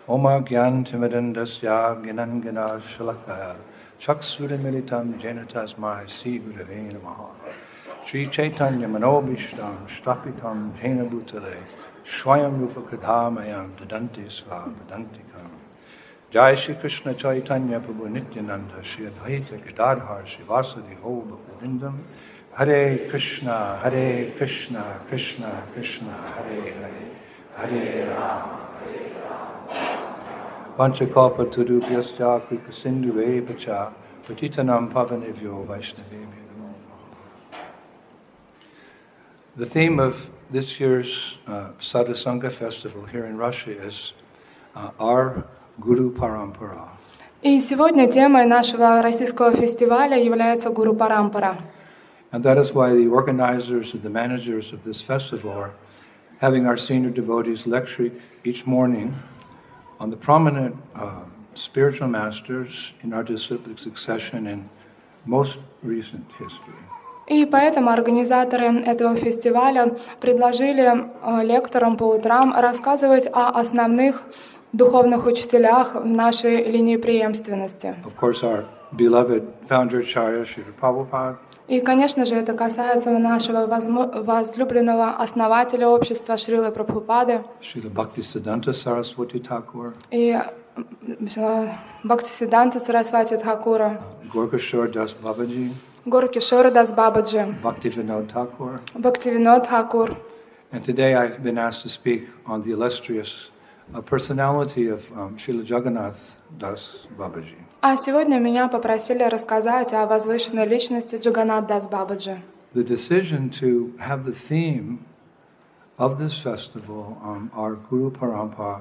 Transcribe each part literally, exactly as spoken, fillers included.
Oma Gyan Timidandasya Ginangana Shalakaya Chaksurimilitam Janatasmai Sri Gurave Namaha Sri Chaitanya Manobishtam Stapitam Jena Bhutale Swayam Rupa Kadhamayam Dadanti Sva Vedantikam Jai Shri Krishna Chaitanya Prabhu Nityananda Shri Advaita Gadadhar Shri Vasadi Ho Bhaktivinoda Hare Krishna Hare Krishna Krishna Krishna Hare Hare Hare Rama Panchakalpa Turubhyasya Krika Sindhu Evacha Patitanam Pavanevyo Vaishnavebhyo Namo Namaha. The theme of this year's uh, Sadhusanga festival here in Russia is uh, our Guru Parampara. И сегодня темой нашего российского фестиваля является Гуру Парампара. And that is why the organizers and the managers of this festival are having our senior devotees lecture each morning on the prominent uh, spiritual masters in our disciplic succession in most recent history. И поэтому организаторы этого фестиваля предложили лекторам по утрам рассказывать о основных духовных учителях в нашей линии преемственности. Of course, our beloved founder Acharya Srila Prabhupada. И, конечно же, это касается нашего возлюбленного основателя общества Шрилы Прабхупады Srila Bhaktisiddhanta Saraswati Thakur. И Бхактисиддханта Сарасвати Тхакура, Gorkashore Das Babaji. Горкишора Дас Бабаджи, Bhaktivinoda Thakur. Бхактивинод Тхакур. And today I've been asked to speak on the illustrious uh, personality of um, Srila Jagannath Das Babaji. А сегодня меня попросили рассказать о возвышенной личности Джаганнат Дас Бабаджи. The decision to have the theme of this festival, um, our Guru Parampara,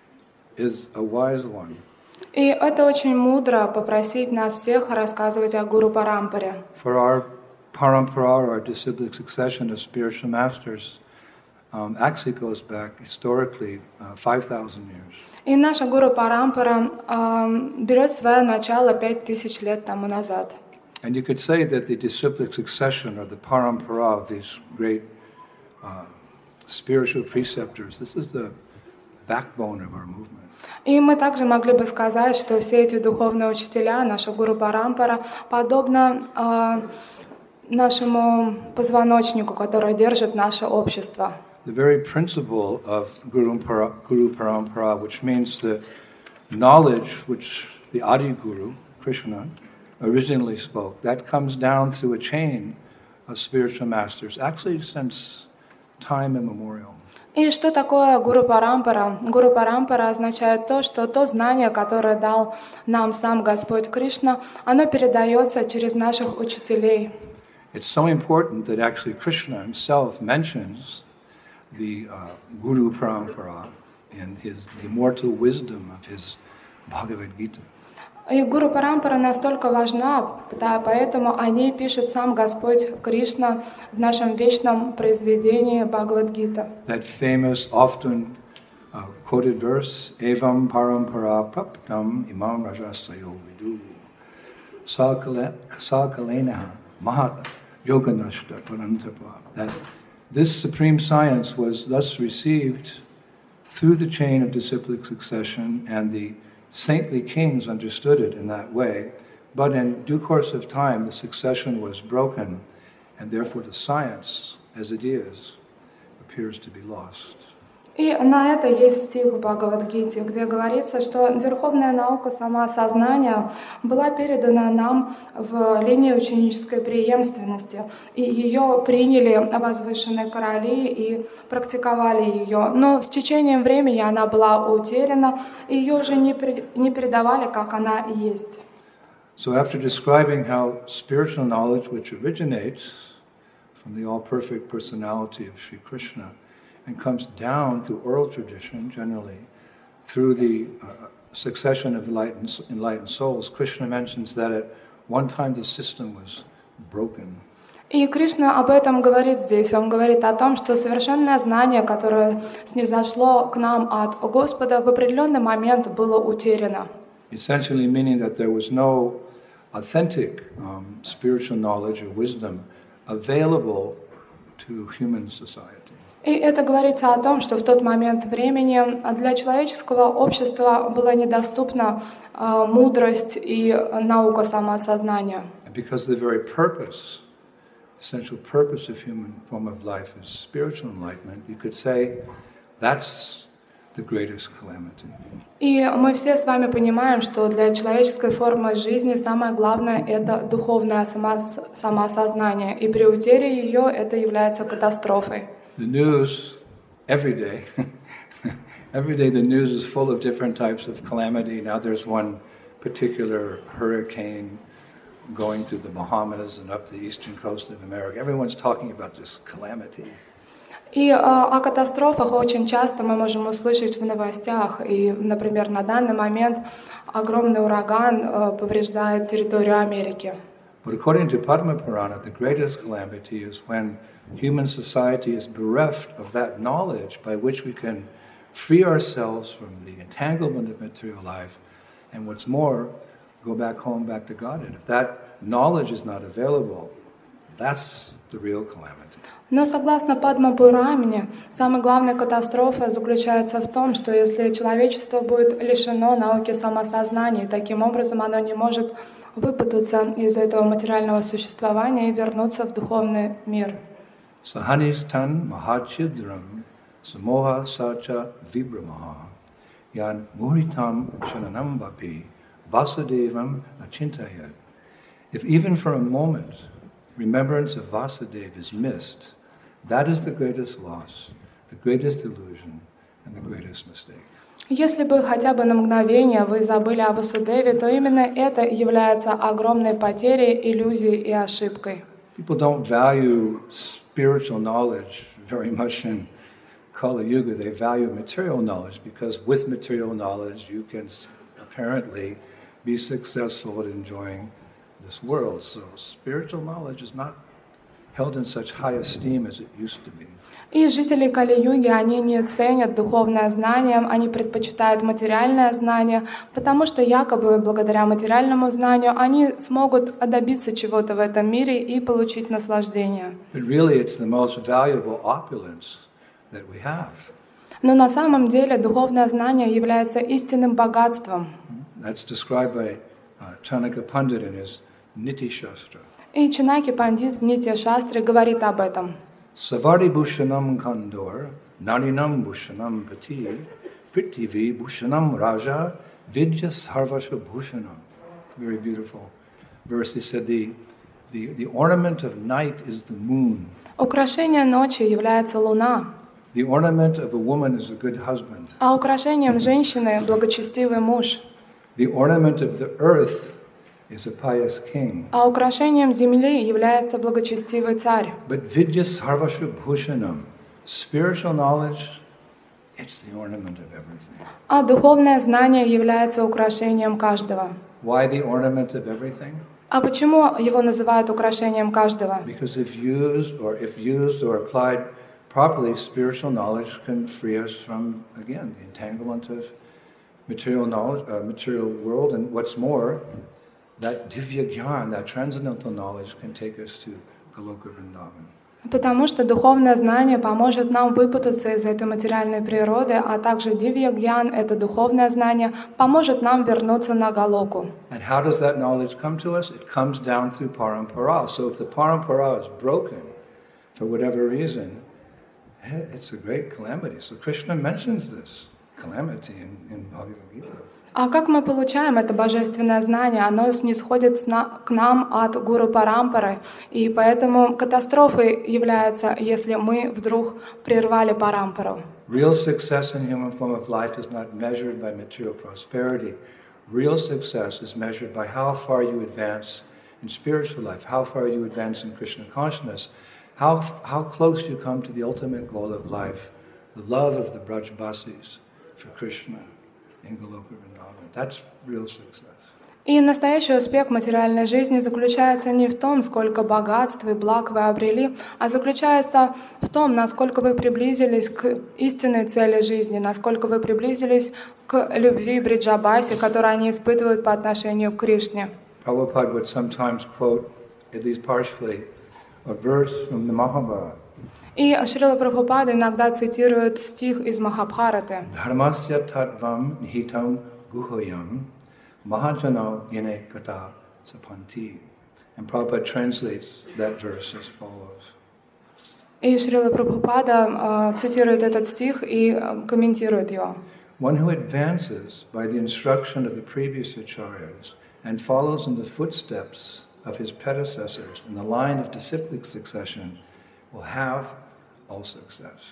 is a wise one. И это очень мудро попросить нас всех рассказывать о Гуру Парампаре. For our Parampara, our disciplic succession of spiritual masters, um, actually goes back historically uh, five thousand years. И наша Гуру Парампара э, берет свое начало пять тысяч лет тому назад. And you could say that the disciplic succession or the Parampara of these great uh, spiritual preceptors, this is the backbone of our movement. И мы также могли бы сказать, что все эти духовные учителя, наша Гуру Парампара, подобно э, нашему позвоночнику, который держит наше общество. The very principle of Guru, Para, Guru Parampara, which means the knowledge which the Adi Guru, Krishna, originally spoke, that comes down through a chain of spiritual masters, actually since time immemorial. И что такое Гуру Парампара? Гуру Парампара означает то, что то знание, которое дал нам сам Господь Кришна, оно передается через наших учителей. It's so important that actually Krishna himself mentions the uh, Guru Parampara and his the immortal wisdom of his Bhagavad Gita. И Гуру Парампара настолько важна, да, поэтому о ней пишет сам Господь Кришна в нашем вечном произведении Бхагавад-гита. That famous, often uh, quoted verse, Evam Parampara Praptam Imam Rajasayo Vidu Sakalena Mahata Yoganashta Parantapa. That this supreme science was thus received through the chain of disciplic succession, and the saintly kings understood it in that way, but in due course of time the succession was broken, and therefore the science, as it is, appears to be lost. И на это есть стих в Бхагавад-гите, где говорится, что верховная наука самоосознания была передана нам в линии ученической преемственности, и ее приняли возвышенные короли и практиковали ее. Но с течением времени она была утеряна, и ее уже не, не передавали, как она есть. So after describing how spiritual knowledge, which originates from the all-perfect personality of Sri Krishna, and comes down through oral tradition, generally, through the uh, succession of enlightened, enlightened souls, Krishna mentions that at one time the system was broken. И Кришна об этом говорит здесь. Он говорит о том, что совершенное знание, которое снизошло к нам от Господа, в определенный момент было утеряно. Essentially meaning that there was no authentic um, spiritual knowledge or wisdom available to human society. И это говорится о том, что в тот момент времени для человеческого общества была недоступна э, мудрость и наука самоосознания. Because the very purpose, essential purpose of human form of life is spiritual enlightenment, you could say that's the greatest calamity. И мы все с вами понимаем, что для человеческой формы жизни самое главное — это духовное самос- самоосознание, и при утере ее это является катастрофой. The news every day, every day the news is full of different types of calamity. Now there's one particular hurricane going through the Bahamas and up the eastern coast of America. Everyone's talking about this calamity. И э, о катастрофах очень часто мы можем услышать в новостях. И, например, на данный момент огромный ураган э, повреждает территорию Америки. But according to Padma Purana, the greatest calamity is when human society is bereft of that knowledge by which we can free ourselves from the entanglement of material life, and what's more, go back home, back to God. And if that knowledge is not available, that's the real calamity. Но согласно Падма Пуране, самая главная катастрофа заключается в том, что если человечество будет лишено науки самосознания, таким образом оно не может выпутаться из этого материального существования и вернуться в духовный мир. Sahanisthan mahachidram samoha sacha vibramaha yan muritam shananam vapi Vasudevam achintayat. If even for a moment remembrance of Vasudeva is missed, that is the greatest loss, the greatest illusion, and the greatest mistake. Если бы хотя бы на мгновение вы забыли о Васудеве, то именно это является огромной потерей, иллюзией и ошибкой. People don't value spiritual knowledge very much in Kali Yuga. They value material knowledge because with material knowledge you can apparently be successful at enjoying this world. So spiritual knowledge is not held in such high esteem as it used to be. И жители Кали-юги, они не ценят духовное знание, они предпочитают материальное знание, потому что якобы благодаря материальному знанию они смогут добиться чего-то в этом мире и получить наслаждение. But really it's the most valuable opulence that we have. Но на самом деле духовное знание является истинным богатством. That's described by uh, Chanakya Pandit in his Niti Shastra. И Чанаки Пандит в Нитья Шастре говорит об этом. Savari Bhushanam Kandor, Narinam Bhushanam Pati, Prithivi Bhushanam Raja, Vidya Sarvasva Bhushanam. It's a very beautiful verse. He said the, the, the ornament of night is the moon. Украшение ночи является луна. The ornament of a woman is a good husband. А украшением женщины благочестивый муж. The ornament of the earth is a pious king. А украшением земли является благочестивый царь. But Vidya Sarvasva Bhushanam, spiritual knowledge, it's the ornament of everything. А духовное знание является украшением каждого. Why the ornament of everything? А почему его называют украшением каждого? Because if used or if used or applied properly, spiritual knowledge can free us from, again, the entanglement of material knowledge, uh, material world, and what's more, that divya gyan, that transcendental knowledge, can take us to Goloka Vrindavan. Потому что духовное знание поможет нам выпутаться из этой материальной природы, а также дивья гьян, это духовное знание, поможет нам вернуться на Галоку. And how does that knowledge come to us? It comes down through parampara. So if the parampara is broken for whatever reason, it's a great calamity. So Krishna mentions this calamity in, in Bhagavad Gita. А как мы получаем это божественное знание? Оно снисходит к нам от Гуру Парампары, и поэтому катастрофой является, если мы вдруг прервали Парампару. Real success in human form of life is not measured by material prosperity. Real success is measured by how far you advance in spiritual life, how far you advance in Krishna consciousness, how, how close you come to the ultimate goal of life, the love of the Brajbasis for Krishna in Goloka Vrindavan. That's real success. И настоящий успех материальной жизни заключается не в том, сколько богатств и благ вы обрели, а заключается в том, насколько вы приблизились к истинной цели жизни, насколько вы приблизились к любви Бриджабаси, которую они испытывают по отношению к Кришне. Prabhupada would sometimes quote, at least partially, a verse from the Mahabharata, И Шрила Прабхупада иногда цитирует стих из Махабхараты. Dharmasya tattvam nihitam guhoyam mahajano yene kata sapanti. And Prabhupada translates that verse as follows. И Шрила Прабхупада э, цитирует этот стих и э, комментирует его. One who advances by the instruction of the previous acharyas and follows in the footsteps of his predecessors in the line of disciplic succession will have all success.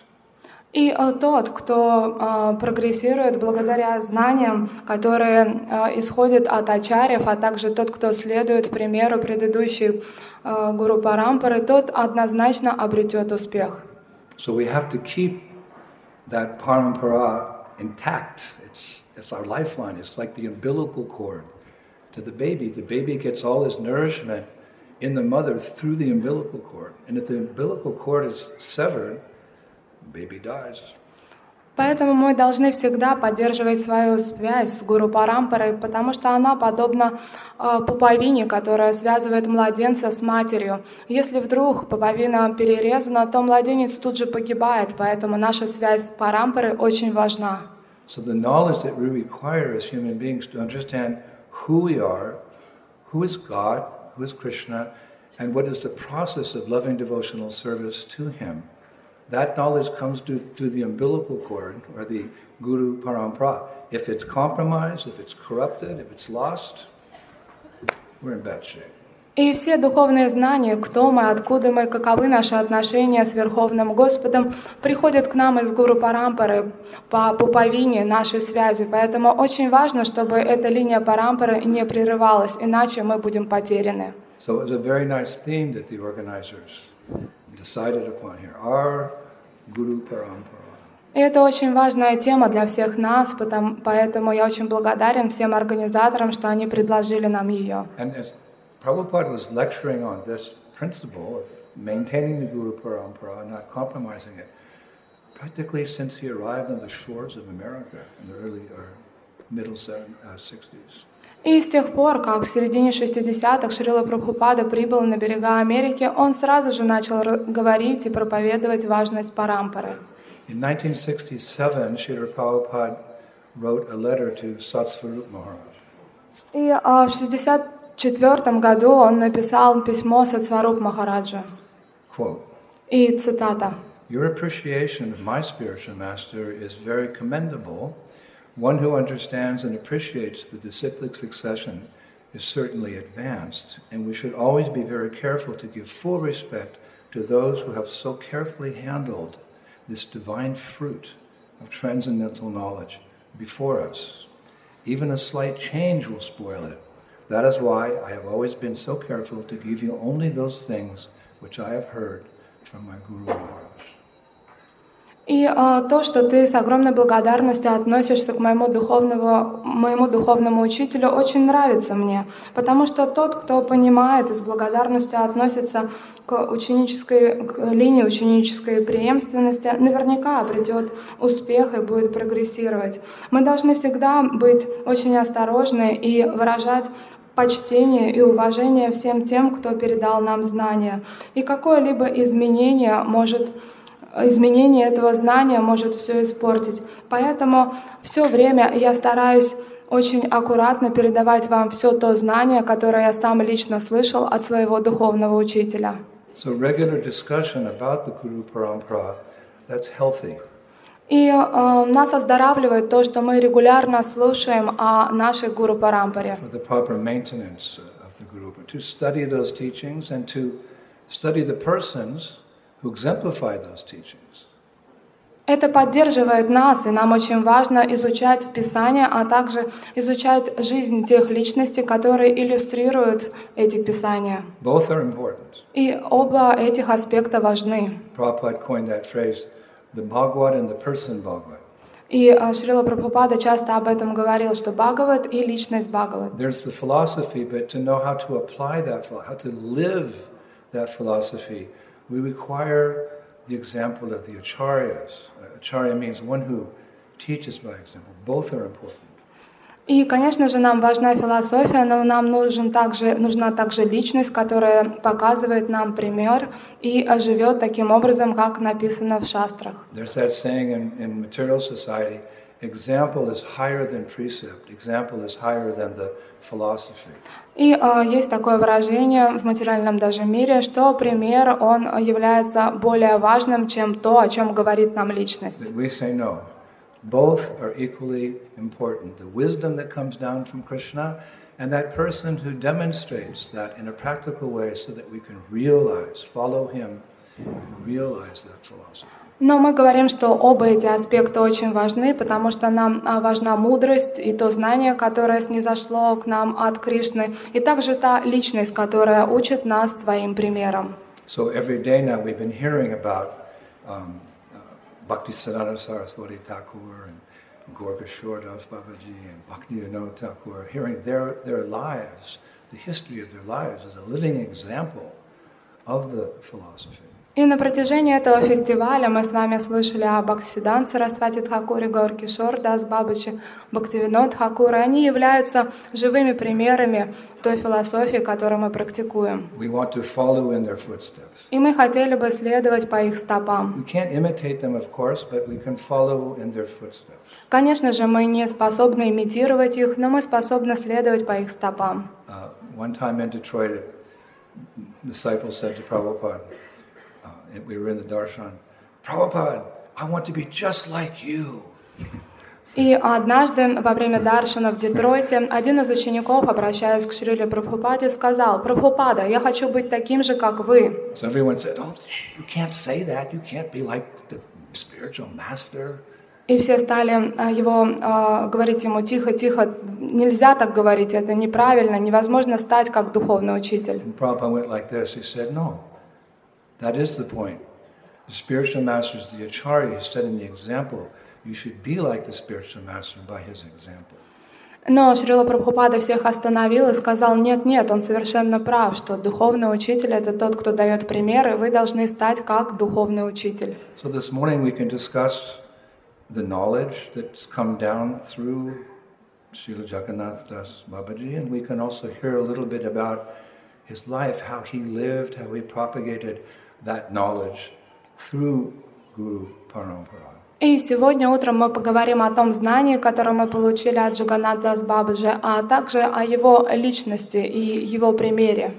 И э, тот, кто э, прогрессирует благодаря знаниям, которые э, исходят от ачарьев, а также тот, кто следует примеру предыдущей э, гуру Парампары, тот однозначно обретет успех. So we have to keep that parampara intact. It's, it's our lifeline. It's like the umbilical cord to the baby. The baby gets all his nourishment in the mother through the umbilical cord. And if the umbilical cord is severed, baby dies. Поэтому мы должны всегда поддерживать свою связь с Гуру Парампарой, потому что она подобна э, пуповине, которая связывает младенца с матерью. Если вдруг пуповина перерезана, то младенец тут же погибает, поэтому наша связь с Парампарой очень важна. So the knowledge that we require as human beings to understand who we are, who is God, who is Krishna, and what is the process of loving devotional service to Him. That knowledge comes through, through the umbilical cord, or the Guru Parampara. If it's compromised, if it's corrupted, if it's lost, we're in bad shape. И все духовные знания, кто мы, откуда мы, каковы наши отношения с Верховным Господом, приходят к нам из Гуру Парампары по пуповине нашей связи. Поэтому очень важно, чтобы эта линия Парампары не прерывалась, иначе мы будем потеряны. So it was a very nice theme that the organizers decided upon here. Our Guru Parampara. И это очень важная тема для всех нас, потому, поэтому я очень благодарен всем организаторам, что они предложили нам ее. And as Prabhupada was lecturing on this principle of maintaining the Guru Parampara and not compromising it, practically since he arrived on the shores of America in the early or middle sixties. И с тех пор, как в середине шестидесятых Шрила Прабхупада прибыл на берега Америки, он сразу же начал говорить и проповедовать важность Парампары. In nineteen sixty-seven, Srila Prabhupada wrote a letter to Satsvarup Maharaj. И а, в шестьдесят четвёртом году он написал письмо Сатсваруп Махараджу. Quote, И цитата. Your appreciation of my spiritual master is very commendable. One who understands and appreciates the disciplic succession is certainly advanced, and we should always be very careful to give full respect to those who have so carefully handled this divine fruit of transcendental knowledge before us. Even a slight change will spoil it. That is why I have always been so careful to give you only those things which I have heard from my Guru Maharaj. И э, то, что ты с огромной благодарностью относишься к моему духовному, моему духовному учителю, очень нравится мне, потому что тот, кто понимает и с благодарностью относится к ученической к линии ученической преемственности, наверняка обретет успех и будет прогрессировать. Мы должны всегда быть очень осторожны и выражать почтение и уважение всем тем, кто передал нам знания. И какое-либо изменение может Изменение этого знания может все испортить. Поэтому все время я стараюсь очень аккуратно передавать вам все то знание, которое я сам лично слышал от своего духовного учителя. So regular discussion about the Guru Parampara, that's healthy. И э, нас оздоравливает то, что мы регулярно слушаем о нашей Гуру Парампаре. For the proper maintenance of the Guru, to study those teachings and to study the persons who exemplify those teachings. Это поддерживает нас, и нам очень важно изучать Писания, а также изучать жизнь тех личностей, которые иллюстрируют эти Писания. Both are important. И оба этих аспекта важны. Prabhupada coined that phrase, the Bhagavad and the person Bhagavad. И Шрила Прабхупада часто об этом говорил, что Бхагават и личность Бхагават. There's the philosophy, but to know how to apply that, how to live that philosophy, we require the example of the acharyas. Acharya means one who teaches by example. Both are important. И, конечно же, нам важна философия, но нам нужен также, нужна также личность, которая показывает нам пример и живет таким образом, как написано в шастрах. There's that saying in, in material society, example is higher than precept, example is higher than the philosophy. И э, есть такое выражение в материальном даже мире, что пример, он является более важным, чем то, о чем говорит нам личность. That we say no. Both are equally important. The wisdom that comes down from Krishna and that person who demonstrates that in a practical way so that we can realize, follow him, and realize that philosophy. Но мы говорим, что оба эти аспекта очень важны, потому что нам важна мудрость и то знание, которое снизошло к нам от Кришны, и также та личность, которая учит нас своим примером. So every day now we've been hearing about um, Bhaktisiddhanta Saraswati Thakur and Gorkashore Das Babaji and Bhaktivinoda Thakur, hearing their, their lives, the history of their lives as a living example of the philosophy. И на протяжении этого фестиваля мы с вами слышали о Бхактисиддханте Сарасвати Тхакуре, Гауркишор Дас Бабачи, Бхактивинод Тхакуре. Они являются живыми примерами той философии, которую мы практикуем. We want to follow in their footsteps. И мы хотели бы следовать по их стопам. We can't imitate them, of course, but we can follow in their footsteps. Конечно же, мы не способны имитировать их, но мы способны следовать по их стопам. Uh, one time in Detroit, a disciple said to Prabhupada, we were in the darshan, Prabhupada, I want to be just like you. И однажды во время даршана в Детройте один из учеников, обращаясь к Шриле Прабхупаде, сказал: «Прабхупада, я хочу быть таким же, как вы». So everyone said, oh, you can't say that. You can't be like the spiritual master. И все стали его э, говорить ему: тихо, тихо, нельзя так говорить, это неправильно, невозможно стать как духовный учитель. And Prabhupada went like this. He said, no. That is the point. The spiritual master is the acharya. He said in the example, you should be like the spiritual master by his example. Но Шрила Прабхупада всех остановил и сказал: нет, нет, он совершенно прав, что духовный учитель — это тот, кто дает пример, и вы должны стать как духовный учитель. So this morning we can discuss the knowledge that's come down through Srila Jagannath Das Babaji, and we can also hear a little bit about his life, how he lived, how he propagated that knowledge through Guru Parampara. И сегодня утром мы поговорим о том знании, которое мы получили от Джаганнат Дас Бабаджи, а также о его личности и его примере.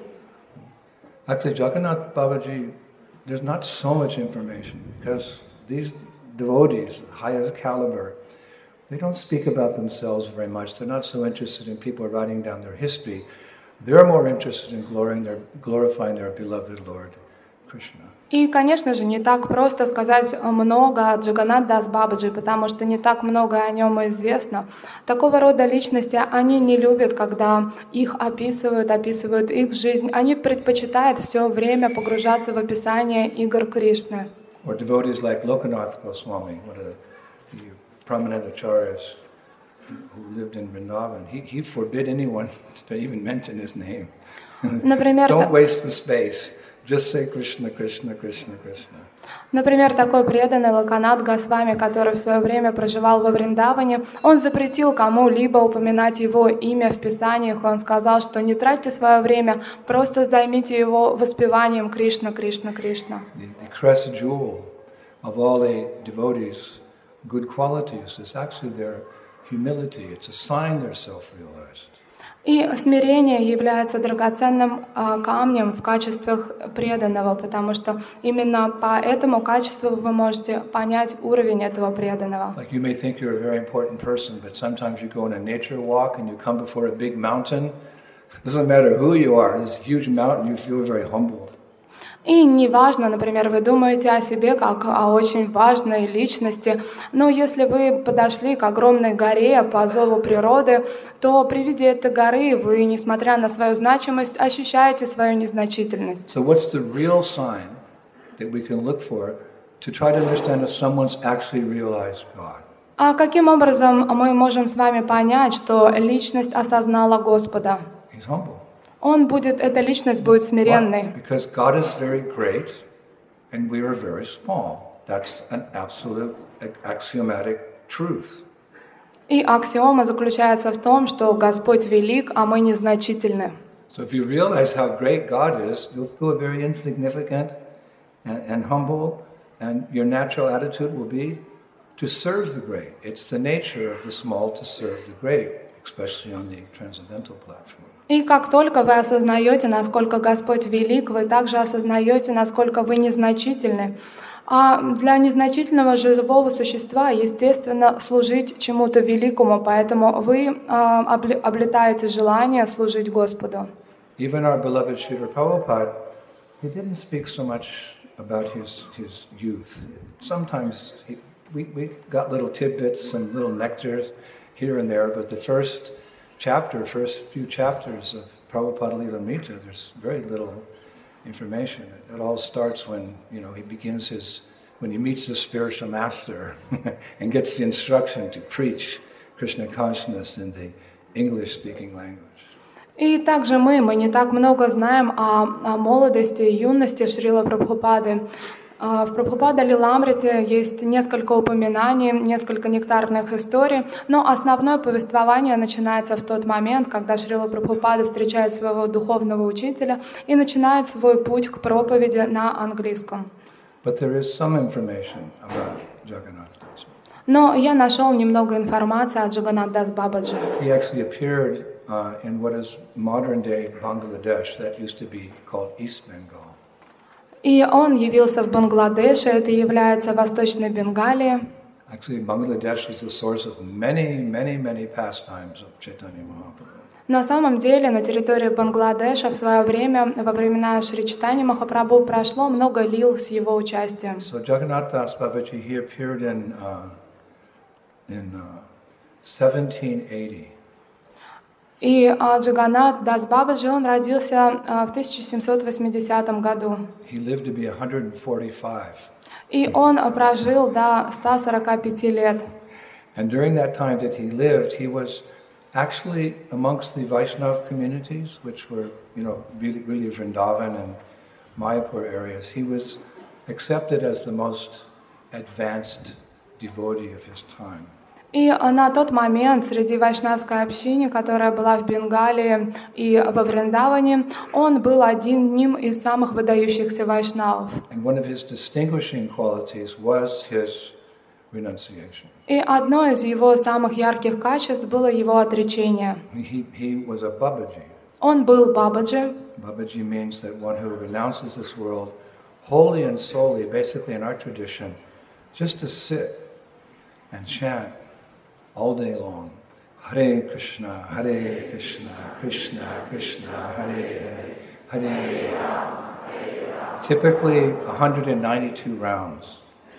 Actually, Jagannath Babaji, there's not so much information because these devotees, highest caliber, they don't speak about themselves very much. They're not so interested in people writing down their history. They're more interested in glorifying their, glorifying their beloved Lord Krishna. И, конечно же, не так просто сказать много о Джаганнат Дас Бабаджи, потому что не так много о нем известно. Такого рода личности они не любят, когда их описывают, описывают их жизнь. Они предпочитают все время погружаться в описание игр Кришны. Or devotees like Lokanath Goswami, one of the prominent acharyas who lived in Vrindavan. He, he forbid anyone to even mention his name. Например, Don't waste the space. Just say Krishna, Krishna, Krishna, Krishna. Например, такой преданный Локанат Госвами, который в свое время проживал во Вриндаване, он запретил кому-либо упоминать его имя в Писаниях, и он сказал, что не тратьте свое время, просто займите его воспеванием Кришна, Кришна, Кришна. The, the crest jewel of all the devotees' good qualities is actually their humility. It's a sign they're self-realized. И смирение является драгоценным э, камнем в качествах преданного, потому что именно по этому качеству вы можете понять уровень этого преданного. Like you may think you're a very important person, but sometimes you go on a nature walk and you come before a big mountain. It doesn't matter who you are, this huge mountain, you feel very humbled. И неважно, например, вы думаете о себе как о очень важной личности, но если вы подошли к огромной горе по зову природы, то при виде этой горы вы, несмотря на свою значимость, ощущаете свою незначительность. So what's the real sign that we can look for to try to understand if someone's actually realized God? А каким образом мы можем с вами понять, что личность осознала Господа? He's humble. Он будет, эта личность будет смиренной. Because God is very great and we are very small. That's an absolute axiomatic truth. И аксиома заключается в том, что Господь велик, а мы незначительны. So if you realize how great God is, you'll feel very insignificant and, and humble, and your natural attitude will be to serve the great. It's the nature of the small to serve the great, especially on the transcendental platform. И как только вы осознаете, насколько Господь велик, вы также осознаете, насколько вы незначительны. А для незначительного живого существа, естественно, служить чему-то великому, поэтому вы а, облетаете желание служить Господу. Even our beloved Srila Prabhupada, he didn't speak so much about his, his youth. Sometimes he, we, we got little tidbits, some little nectars here and there, but the first chapter, first few chapters of Prabhupada Lilamrita, there's very little information. It all starts when, you know, he begins his, when he meets the spiritual master and gets the instruction to preach Krishna consciousness in the English-speaking language. И также мы, мы не так много знаем о, о молодости и юности Шрила Прабхупады. В Прабхупада Лиламрите есть несколько упоминаний, несколько нектарных историй, но основное повествование начинается в тот момент, когда Шрила Прабхупада встречает своего духовного учителя и начинает свой путь к проповеди на английском. But there is some information about Jagannath Das. Но я нашел немного информации о Джаганнат Дас Бабаджи. He actually appeared uh, in what is modern-day Bangladesh, that used to be called East Bengal. И он явился в Бангладеше, это является Восточной Бенгалией. Actually, Bangladesh was the source of many, many, many pastimes of Chaitanya Mahaprabhu. На самом деле, на территории Бангладеша в свое время, во времена Шри Чайтаньи Махапрабху, прошло много лил с его участием. So Jagannath Das Babaji, he appeared in, uh, in uh, seventeen eighty. И uh, Джаганнат Дас Бабаджи, он родился uh, в тысяча семьсот восьмидесятом году. He lived to be one hundred forty-five. И он uh, прожил до ста сорока пяти лет. And during that time that he lived, he was actually amongst the Vaishnava communities, which were, you know, really, really Vrindavan and Mayapur areas. He was accepted as the most advanced devotee of his time. И на тот момент среди вайшнавской общины, которая была в Бенгалии и во Вриндаване, он был одним из самых выдающихся вайшнавов. And one of his distinguishing qualities was his renunciation. И одно из его самых ярких качеств было его отречение. He, he was a Babaji. Он был Бабаджи. Babaji means that one who renounces this world wholly and solely, basically in our tradition, just to sit and chant all day long. Hare Krishna, Hare Krishna, Krishna Krishna, Hare Hare, Hare Rama. Typically one hundred ninety-two rounds.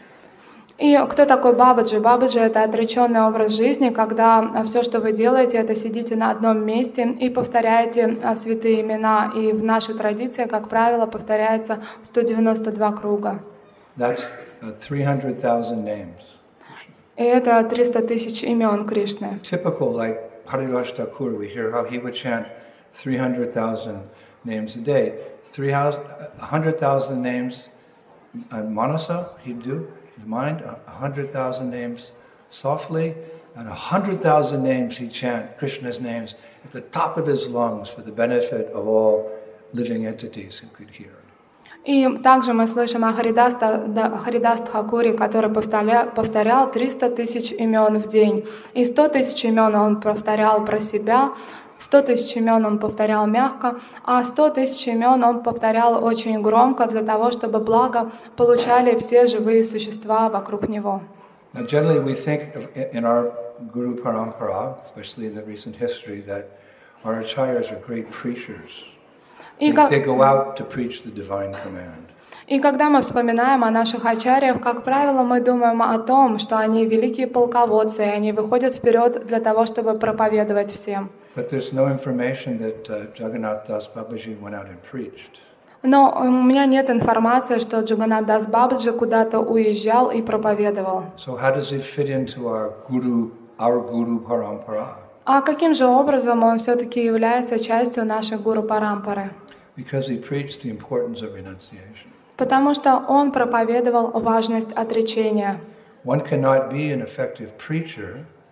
И кто такой Бабаджи? Бабаджи — это отреченный образ жизни, когда все, что вы делаете, это сидите на одном месте и повторяете святые имена. И в нашей традиции, как правило, повторяется сто девяносто два круга. That's three hundred thousand names. И это триста тысяч имен Кришны. Typical, like Haridas Thakur, we hear how he would chant three hundred thousand names a day. one hundred thousand names on Manasa, he'd do, his mind, one hundred thousand names softly, and one hundred thousand names he'd chant, Krishna's names, at the top of his lungs for the benefit of all living entities who could hear. И также мы слышим о Харидас Тхакуре, который повторял, повторял триста тысяч имен в день. И сто тысяч имен он повторял про себя, сто тысяч имен он повторял мягко, а сто тысяч имен он повторял очень громко для того, чтобы благо получали все живые существа вокруг него. Now, generally we think of, in our Guru Parampara, especially in the recent history, that our acharyas are great preachers. И, they, как... they go out to preach the divine command. И когда мы вспоминаем о наших ачарьях, как правило, мы думаем о том, что они великие полководцы, и они выходят вперед для того, чтобы проповедовать всем. But there's no information that uh, Jagannath Das Babaji went out and preached. Но у меня нет информации, что Джаганнат Дас Бабаджи куда-то уезжал и проповедовал. So how does it fit into our Guru, our Guru Parampara? А каким же образом он все-таки является частью нашей Гуру Парампары? Because he preached the importance of renunciation. Потому что он проповедовал важность отречения. One cannot be an effective preacher,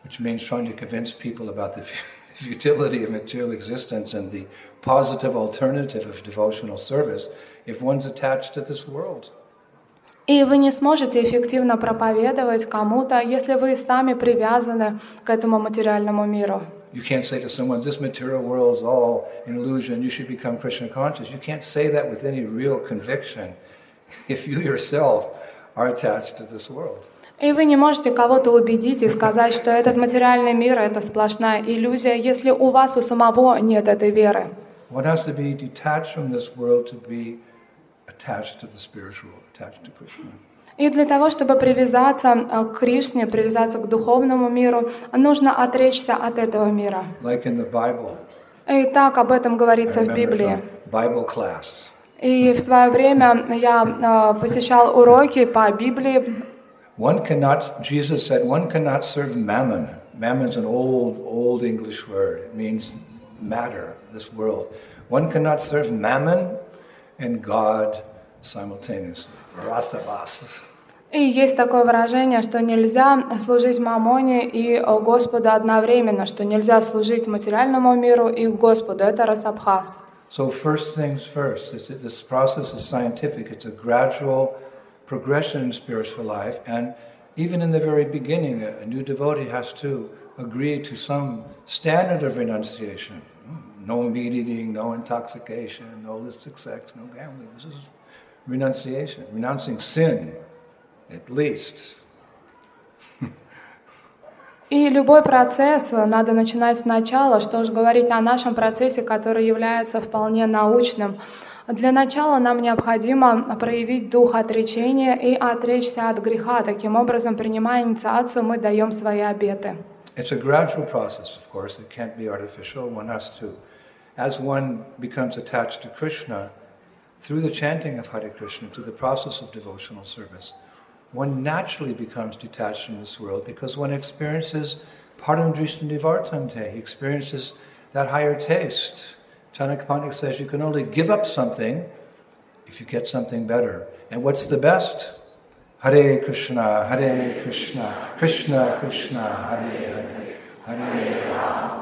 which means trying to convince people about the futility of material existence and the positive alternative of devotional service if one's attached to this world. И вы не сможете эффективно проповедовать кому-то, если вы сами привязаны к этому материальному миру. You can't say to someone, this material world is all an illusion, you should become Krishna conscious. You can't say that with any real conviction if you yourself are attached to this world. И вы не можете кого-то убедить и сказать, что этот материальный мир — это сплошная иллюзия, если у вас у самого нет этой веры. One has to be detached from this world to be attached to the spiritual, attached to Krishna. И для того, чтобы привязаться к Кришне, привязаться к духовному миру, нужно отречься от этого мира. Like in the Bible. И так об этом говорится в Библии. Bible class. И в свое время я посещал уроки по Библии. One cannot, Jesus said, one cannot serve mammon. Mammon is an old, old English word. It means matter, this world. One cannot serve mammon and God simultaneously. Rasabas. И есть такое выражение, что нельзя служить мамоне и Господу одновременно, что нельзя служить материальному миру и Господу. Это расабхас. So first things first. It's, this process is scientific. It's a gradual progression in spiritual life, and even in the very beginning, a, a new devotee has to agree to some standard of renunciation. No meat eating, no intoxication, no illicit sex, no gambling. This is renunciation, renouncing sin, at least. И любой процесс надо начинать сначала, что уж говорить о нашем процессе, который является вполне научным. Для начала нам необходимо проявить дух отречения и отречься от греха. Таким образом, принимая инициацию, мы даем свои обеты. It's a gradual process, of course. It can't be artificial. One has to, as one becomes attached to Krishna, through the chanting of Hare Krishna, through the process of devotional service, one naturally becomes detached from this world because one experiences param drishna nivartante. He experiences that higher taste. Chanakya Pandit says you can only give up something if you get something better. And what's the best? Hare Krishna, Hare Krishna, Krishna Krishna, Hare Hare, Hare Rama.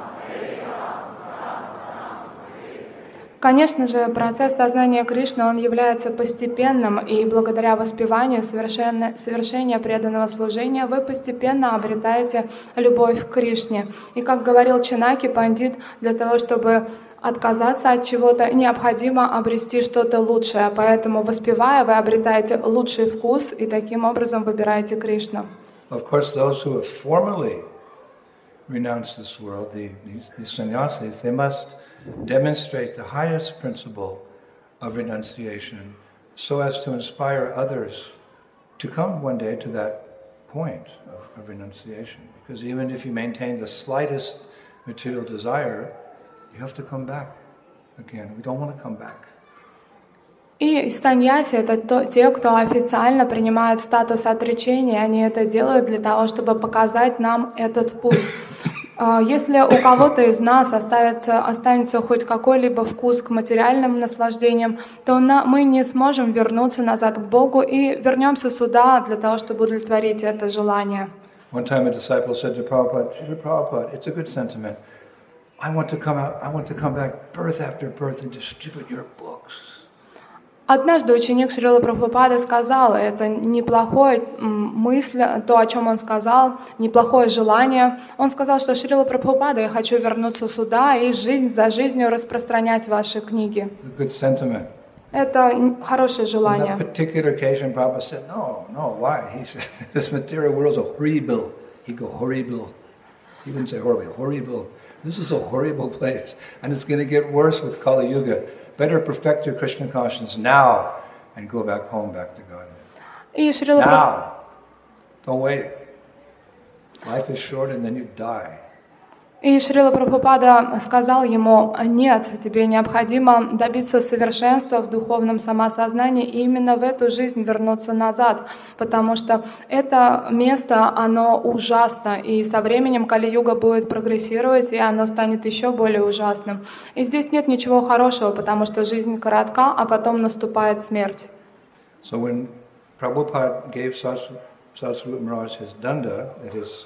Конечно же, процесс сознания Кришны, он является постепенным, и благодаря воспеванию совершения преданного служения вы постепенно обретаете любовь к Кришне. И как говорил Чанаки Пандит, для того, чтобы отказаться от чего-то, необходимо обрести что-то лучшее. Поэтому, воспевая, вы обретаете лучший вкус и таким образом выбираете Кришну. Of course, those who have formally renounced this world, the, these, these sannyasis, they must demonstrate the highest principle of renunciation so as to inspire others to come one day to that point of, of renunciation. Because even if you maintain the slightest material desire, you have to come back again. We don't want to come back. И саньяси — это то, те, кто официально принимают статус отречения, они это делают для того, чтобы показать нам этот путь. Если у кого-то из нас останется, останется хоть какой-либо вкус к материальным наслаждениям, то на, мы не сможем вернуться назад к Богу и вернемся сюда для того, чтобы удовлетворить это желание. One time a disciple said to Prabhupada, Prabhupada, it's a good sentiment. I want to come out, I want to come back birth after birth and distribute your books. Однажды ученик Шрила Прабхупады сказал, это неплохая мысль, то, о чем он сказал, неплохое желание. Он сказал, что Шрила Прабхупада, я хочу вернуться сюда и жизнь за жизнью распространять ваши книги. Это хорошее желание. On that particular occasion, Prabhupada said, no, no, why? He said, this material world is horrible. He go horrible. He wouldn't say horrible, horrible. This is a horrible place, and it's going to get worse with Kali Yuga. Better perfect your Krishna conscience now and go back home, back to God. Now. Don't wait. Life is short and then you die. И Шрила Прабхупада сказал ему, нет, тебе необходимо добиться совершенства в духовном самосознании и именно в эту жизнь вернуться назад, потому что это место, оно ужасно, и со временем Кали-юга будет прогрессировать, и оно станет еще более ужасным. И здесь нет ничего хорошего, потому что жизнь коротка, а потом наступает смерть. So when Prabhupada gave Saraswati Maharaj his danda, that is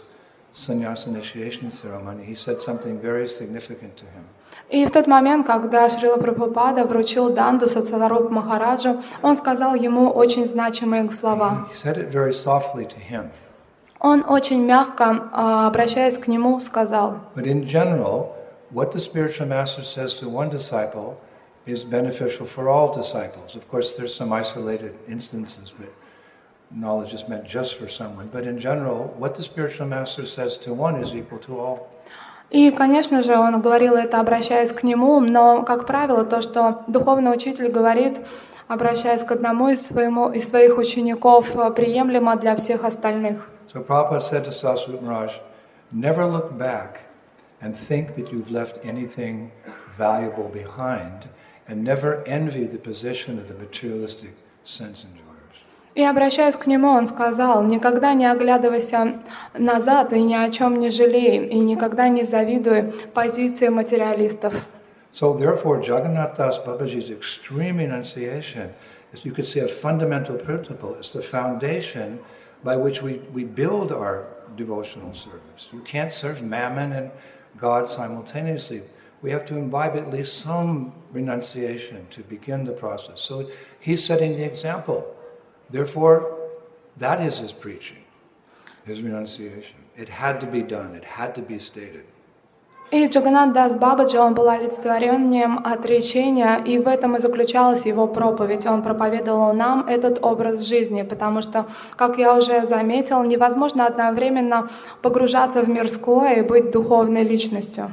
sannyas initiation ceremony, he said something very significant to him. И в тот момент, когда Шрила Прабхупада вручил данду Сатсаварупа Махараджу, он сказал ему очень значимые слова. He said it very softly to him. Он очень мягко, обращаясь к нему, сказал: But in general, what the spiritual master says to one disciple is beneficial for all disciples. Of course, there's some isolated instances, but knowledge is meant just for someone. But in general, what the spiritual master says to one is equal to all. И, конечно же, он говорил это, обращаясь к нему, но, как правило, то, что духовный учитель говорит, обращаясь к одному из, своему, из своих учеников, приемлемо для всех остальных. So Prabhupada said to Saraswati Maharaj, never look back and think that you've left anything valuable behind, and never envy the position of the materialistic sense enjoyers. И, обращаясь к нему, он сказал: никогда не оглядывайся назад и ни о чем не жалей, и никогда не завидуй позиции материалистов. So therefore, Jagannath Das Babaji's extreme enunciation is, you could say, a fundamental principle. It's the foundation by which we, we build our devotional service. You can't serve Mammon and God simultaneously. We have to imbibe at least some renunciation to begin the process. So he's setting the example. Therefore, that is his preaching, his renunciation. It had to be done. It had to be stated. И Джаганнат Дас Бабаджи, он был олицетворением отречения, и в этом и заключалась его проповедь. Он проповедовал нам этот образ жизни, потому что, как я уже заметил, невозможно одновременно погружаться в мирское и быть духовной личностью.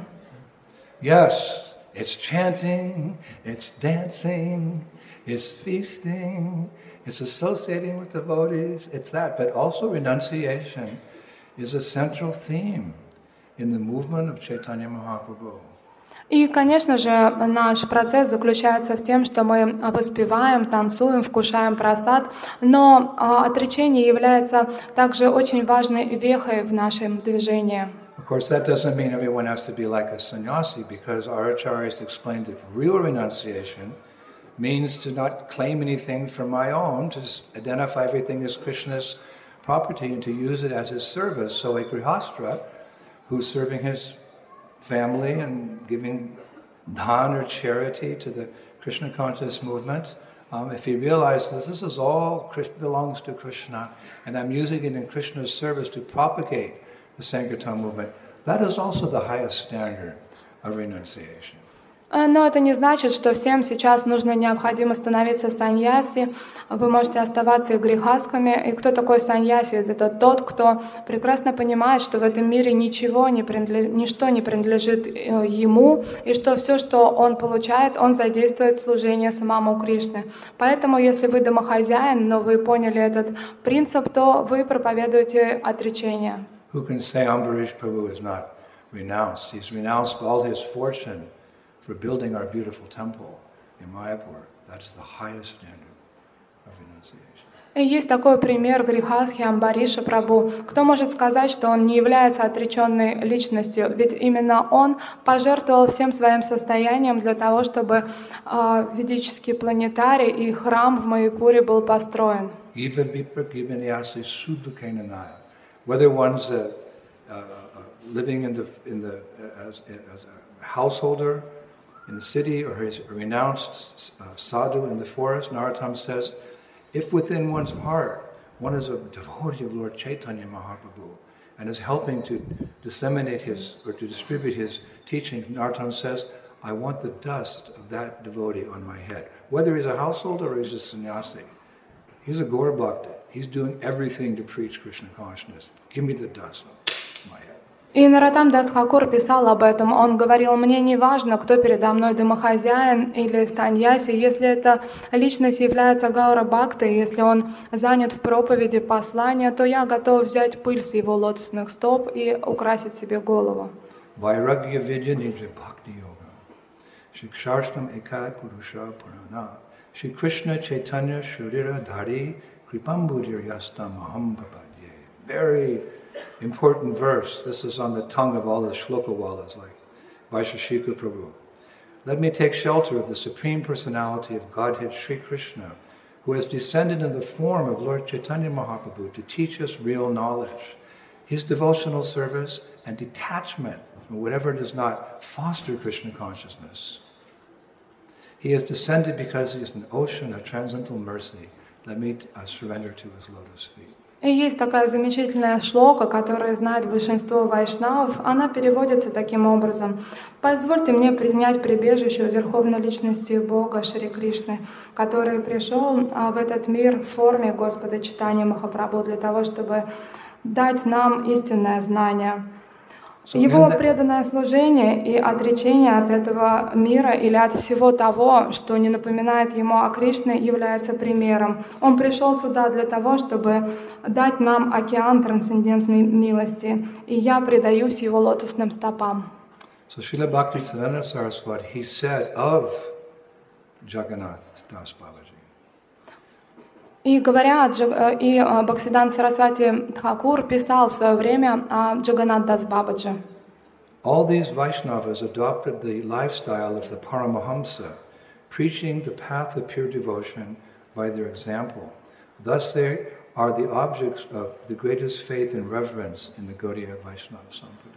Yes, it's chanting, it's dancing, it's feasting, it's associating with devotees, it's that. But also renunciation is a central theme in the movement of Chaitanya Mahaprabhu. И, конечно же, наш процесс заключается в том, что мы воспеваем, танцуем, вкушаем прасад, но отречение является также очень важной вехой в нашем движении. Of course, that doesn't mean everyone has to be like a sannyasi, because our acharyas explained that real renunciation means to not claim anything for my own, to identify everything as Krishna's property and to use it as his service. So a grihastra who's serving his family and giving dhan or charity to the Krishna conscious movement, um, if he realizes this is all belongs to Krishna and I'm using it in Krishna's service to propagate the Sankirtan movement, that is also the highest standard of renunciation. Но это не значит, что всем сейчас нужно необходимо становиться саньяси. Вы можете оставаться и грехасками. И кто такой саньяси? Это тот, кто прекрасно понимает, что в этом мире ничего не принадлежит, ничто не принадлежит ему, и что все, что он получает, он задействует в служение самому Кришне. Поэтому, если вы домохозяин, но вы поняли этот принцип, то вы проповедуете отречение. Who can say Ambarish Prabhu is not renounced? He's renounced all his fortune for building our beautiful temple in Mayapur. That's the highest standard of renunciation. И есть такой пример грехасхи Амбариша Прабху. Кто может сказать, что он не является отреченной личностью? Ведь именно он пожертвовал всем своим состоянием для того, чтобы э, ведический планетарий и храм в Майяпуре был построен. Whether one's a, uh, uh, living in the, in the, uh, as, as a householder in the city, or his renounced uh, sadhu in the forest, Narottam says, if within one's heart one is a devotee of Lord Chaitanya Mahaprabhu and is helping to disseminate his, or to distribute his teaching, Narottam says, I want the dust of that devotee on my head. Whether he's a householder or he's a sannyasi, he's a Gaura Bhakta. He's doing everything to preach Krishna consciousness. Give me the dust on my head. И Нароттам Дас Тхакур писал об этом. Он говорил: мне не важно, кто передо мной, домохозяин или саньяси, если эта личность является Гаура Бхактой, если он занят в проповеди послания, то я готов взять пыль с его лотосных стоп и украсить себе голову. Vairagya vidya nidya bhakti yoga. Shikshashtam ekad purusha purana. Shri Krishna Chaitanya Shurira Dhari Kripambudir Yastam Aham Papadye. Very important verse. This is on the tongue of all the shlokawalas like Vaisheshika Prabhu. Let me take shelter of the Supreme Personality of Godhead Sri Krishna, who has descended in the form of Lord Chaitanya Mahaprabhu to teach us real knowledge. his devotional service and detachment from whatever does not foster Krishna consciousness. He has descended because he is an ocean of transcendental mercy. Let me uh, surrender to his lotus feet. И есть такая замечательная шлока, которую знает большинство вайшнавов. Она переводится таким образом. «Позвольте мне принять прибежище у Верховной Личности Бога Шри Кришны, который пришел в этот мир в форме Господа Чайтаньи Махапрабху для того, чтобы дать нам истинное знание». Его преданное служение и отречение от этого мира или от всего того, что не напоминает ему о Кришне, является примером. Он пришел сюда для того, чтобы дать нам океан трансцендентной милости, и я предаюсь его лотосным стопам. So Srila Bhaktisiddhanta Saraswati, he said of Jagannath Das Babaji. И говоря, и Бхактисиданта Сарасвати Тхакур писал в свое время о Джаганнат Дас Бабаджи. All these Vaishnavas adopted the lifestyle of the Paramahamsa, preaching the path of pure devotion by their example. Thus they are the objects of the greatest faith and reverence in the Gaudiya Vaishnava Sampradaya.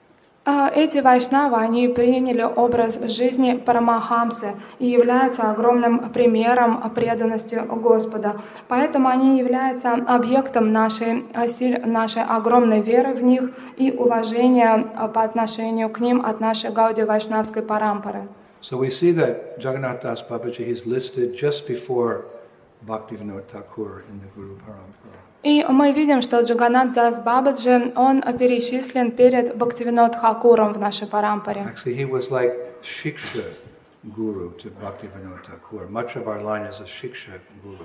Эти вайшнавы, они приняли образ жизни Парамахамсы и являются огромным примером преданности Господа. Поэтому они являются объектом нашей, нашей огромной веры в них и уважения по отношению к ним от нашей Гаудия Вайшнавской парампары. So we see that Jagannath Das Babaji is listed just before Bhaktivinoda Thakur in the Guru Parampara. И мы видим, что Джаганнат Дас Бабаджи, он перечислен перед Бхактивинод Тхакуром в нашей парампаре. Actually, he was like Shiksha Guru to Bhaktivinoda Thakur. Much of our line is a Shiksha Guru.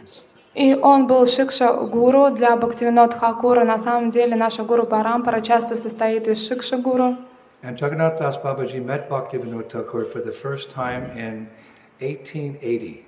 И он был Шикша-гуру для Бхактивинод Тхакура. На самом деле наша гуру парампара часто состоит из Шикша-гуру. And Jagannath Das Babaji met Bhaktivinoda Thakur for the first time in eighteen eighty.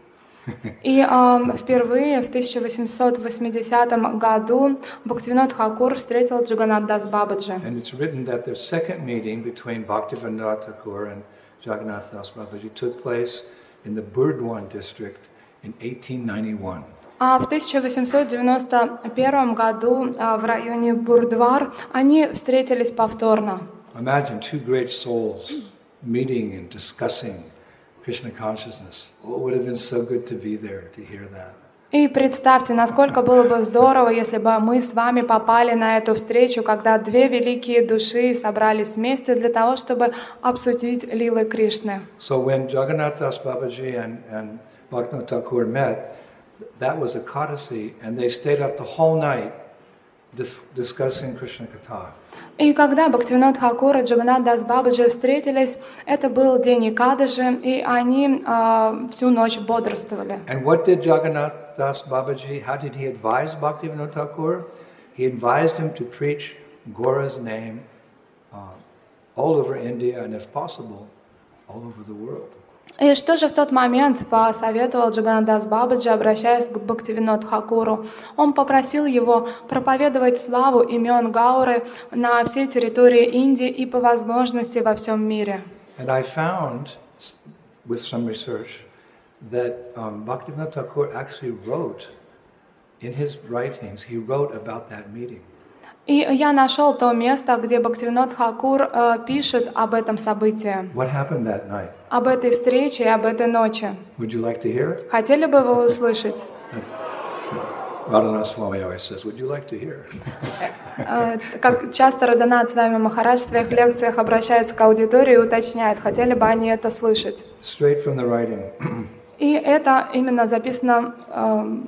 И э, впервые в тысяча восемьсот восьмидесятом году Бхактивинод Тхакур встретил Джаганнат Дас Бабаджи. And it's written that the second meeting between Bhaktivinoda Thakur and Jagannath Das Babaji took place in the Burdwan district in eighteen ninety-one. А в тысяча восемьсот девяносто первом году э, в районе Бурдвар они встретились повторно. Imagine two great souls meeting and discussing Krishna consciousness. Oh, it would have been so good to be there to hear that. И представьте, насколько было бы здорово, если бы мы с вами попали на эту встречу, когда две великие души собрались вместе для того, чтобы обсудить лилы Кришны. So when Jagannath Das Babaji and, and Bhaktivinoda Thakur met, that was a Kadasi, and they stayed up the whole night dis- discussing Krishna Katha. И когда Бхактивинод Тхакур и Джаганнат Дас Бабаджи встретились, это был день Экадаши, и они э, всю ночь бодрствовали. And what did Jagannath Das Babaji, how did he advise Bhaktivinoda Thakur? He advised him to preach Gaura's name uh, all over India and, if possible, all over the world. И что же в тот момент посоветовал Джаганнат Дас Бабаджи, обращаясь к Бхактивинод Тхакуру? Он попросил его проповедовать славу имен Гауры на всей территории Индии и по возможности во всем мире. And I found, with some research, that um, Bhaktivinoda Thakur actually wrote, in his writings, he wrote about that meeting. И я нашел то место, где Бхактивинод Тхакур э, пишет об этом событии, What happened that night? об этой встрече и об этой ночи. Would you like to hear it? Хотели бы вы услышать? That's, Radhanath Swami always says, would you like to hear? Э, как часто Радханат Свами Махарадж в своих лекциях обращается к аудитории и уточняет, хотели бы они это слышать. Straight from the writing. И это именно записано э,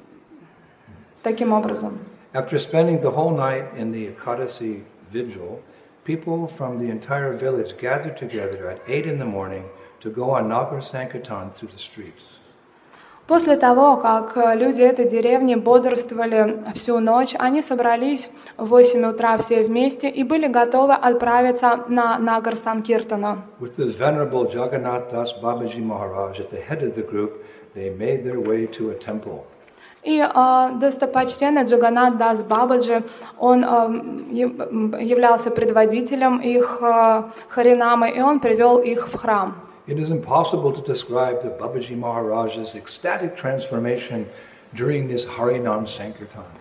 таким образом. After spending the whole night in the Ekadasi vigil, people from the entire village gathered together at eight in the morning to go on Nagar Sankirtan through the streets. После того, как люди этой деревни бодрствовали всю ночь, они собрались в восемь утра все вместе и были готовы отправиться на Нагар Санкиртану. With this venerable Jagannath Das Babaji Maharaj at the head of the group, they made their way to a temple. И э, достопочтенный Джаганнат Дас Бабаджи, он э, являлся предводителем их э, харинамы, и он привел их в храм. It is impossible to describe the Babaji Maharaj's ecstatic transformation during this Harinam Sankirtan.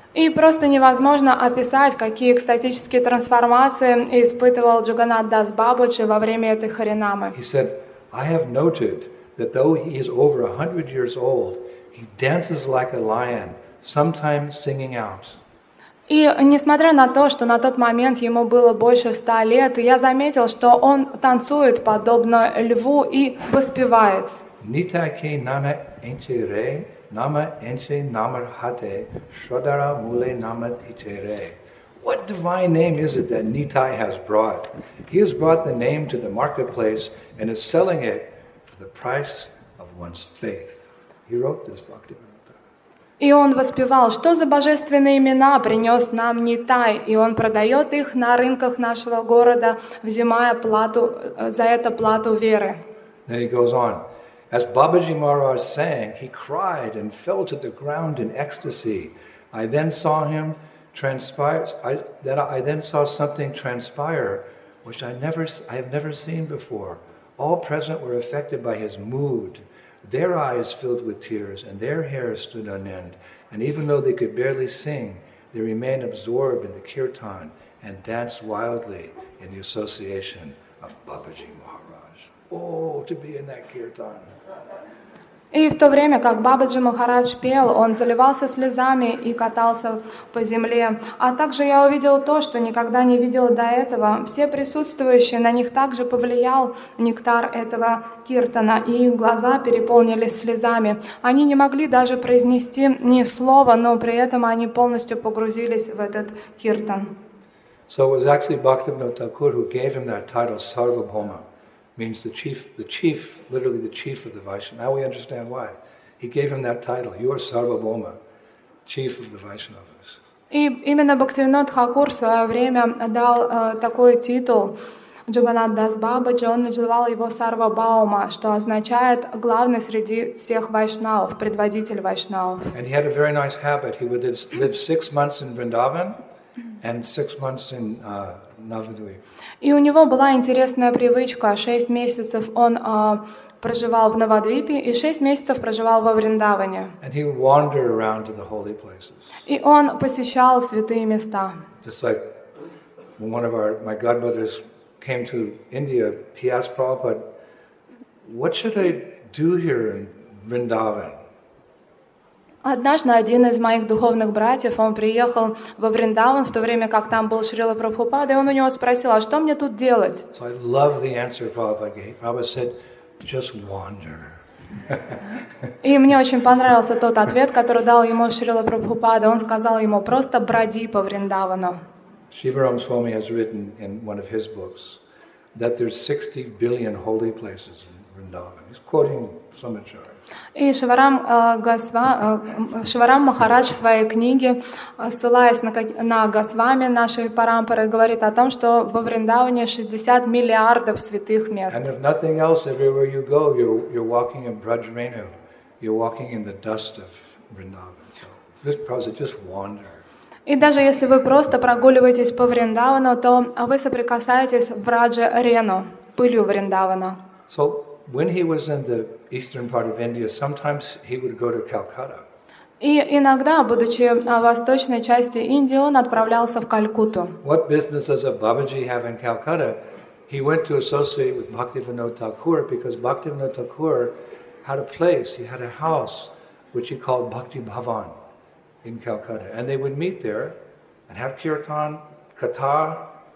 И просто невозможно описать, какие экстатические трансформации испытывал Джаганнат Дас Бабаджи во время этой харинамы. He said, I have noted that though he is over a hundred years old, he dances like a lion, sometimes singing out. И несмотря на то, что на тот момент ему было больше ста лет, я заметил, что он танцует подобно льву и воспевает. Nita ke nana enche re, nama enche namar hate, shradara mule namat itere. What divine name is it that Nitai has brought? He has brought the name to the marketplace and is selling it for the price of one's faith. He wrote this, Bhaktivinoda. И он воспевал, что за божественные имена принес нам Нитай, и он продает их на рынках нашего города, взимая плату, за это плату веры. Then he goes on. As Babaji Maharaj sang, he cried and fell to the ground in ecstasy. I then saw him transpire. I, that I then saw something transpire, which I never, I have never seen before. All present were affected by his mood. Their eyes filled with tears, and their hair stood on end. And even though they could barely sing, they remained absorbed in the kirtan and danced wildly in the association of Babaji Maharaj. Oh, to be in that kirtan. И в то время, как Бабаджи Махарадж пел, он заливался слезами и катался по земле. А также я увидел то, что никогда не видел до этого. Все присутствующие, на них также повлиял нектар этого киртана, и их глаза переполнились слезами. Они не могли даже произнести ни слова, но при этом они полностью погрузились в этот киртан. So it was actually Bhaktivinoda Thakur who gave him that title, Sarvabhauma. Means the chief, the chief, literally the chief of the Vaishnava. Now we understand why. He gave him that title. You are Sarvabhauma, chief of the Vaishnavas. И именно Бхактивинод Тхакур в свое время дал э, такой титул Джаганнат Дас Бабаджи. Он называл его Сарвабаума, что означает главный среди всех вайшнавов, предводитель вайшнавов. And he had a very nice habit. He would live, live six months in Vrindavan and six months in uh, Navadvip. И у него была интересная привычка. Шесть месяцев он э, проживал в Навадвипе и шесть месяцев проживал во Вриндаване. And he would wander around to the holy places. И он посещал святые места. Just like when one of our my godmothers came to India, he asked Prabhupada, "What should I do here in Vrindavan?" Однажды один из моих духовных братьев, он приехал во Вриндаван, в то время как там был Шрила Прабхупада, и он у него спросил, а что мне тут делать? So I love the answer Prabhupada gave. Prabhupada said, just wander. И мне очень понравился тот ответ, который дал ему Шрила Прабхупада. Он сказал ему, просто броди по Вриндавану. Shivaram Swami has written in one of his books that there's sixty billion holy places in Vrindavan. He's quoting Samachara. И Шиварам, э, Госва, э, Шиварам Махарадж в своей книге, ссылаясь на, на Госвами нашей парампары, говорит о том, что во Вриндаване шестьдесят миллиардов святых мест. And if nothing else, everywhere you go, you're, you're walking in Braj-Renu. You're walking in the dust of Vrindavan. So this process, just wander. И даже если вы просто прогуливаетесь по Вриндавану, то вы соприкасаетесь в Раджа-Рену, пылью Вриндавана. So when he was in the eastern part of India, sometimes he would go to Calcutta. И иногда, будучи в восточной части Индии, он отправлялся в Калькутту. What business does a Babaji have in Calcutta? He went to associate with Bhaktivinoda Thakur because Bhaktivinoda Thakur had a place, he had a house, which he called Bhakti Bhavan in Calcutta. And they would meet there and have kirtan, katha,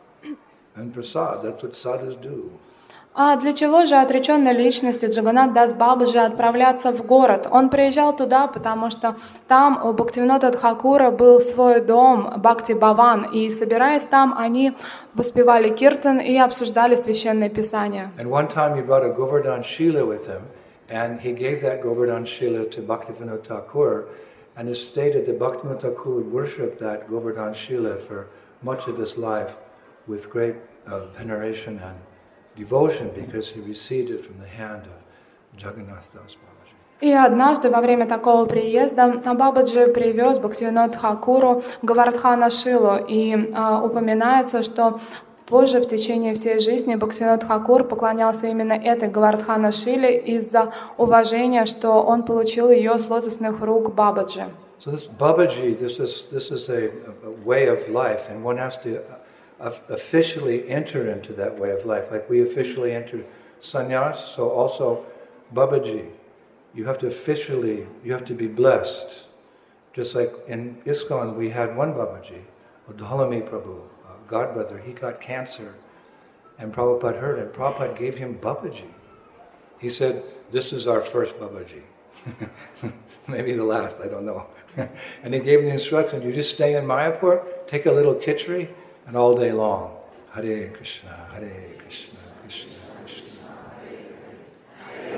and prasad. That's what sadhus do. А для чего же отреченной личности Джаганнат Дас Бабаджи отправляться в город? Он приезжал туда, потому что там у Бхактивинода Тхакура был свой дом, Бхакти Бхаван, и собираясь там, они воспевали киртан и обсуждали священное писание. And one time he brought a Govardhan Shila with him, and he gave that Govardhan Shila to Bhaktivinoda Thakur, and it stated that Bhaktivinoda Thakur would worship that Govardhan Shila for much of his life with great uh, veneration and devotion because he received it from the hand of Jagannath Das Babaji. И однажды во время такого приезда Бабаджи привез Бхактивинода Тхакуру Гавардхана Шилу, и а, упоминается, что позже в течение всей жизни Бхактивинод Тхакур поклонялся именно этой Гавардхана Шиле из-за уважения, что он получил ее с лотосных рук Бабаджи. So this Babaji, this is this is a, a way of life, and one has to uh, officially enter into that way of life. Like we officially enter sannyas, so also Babaji, you have to officially, you have to be blessed. Just like in ISKCON, we had one Babaji, Dhalami Prabhu, uh, godbrother. He got cancer, and Prabhupada heard it. Prabhupada gave him Babaji. He said, "This is our first Babaji." Maybe the last, I don't know. And he gave him the instruction, you just stay in Mayapur, take a little khichdi, and all day long, Hare Krishna, Hare Krishna, Krishna Krishna, Hare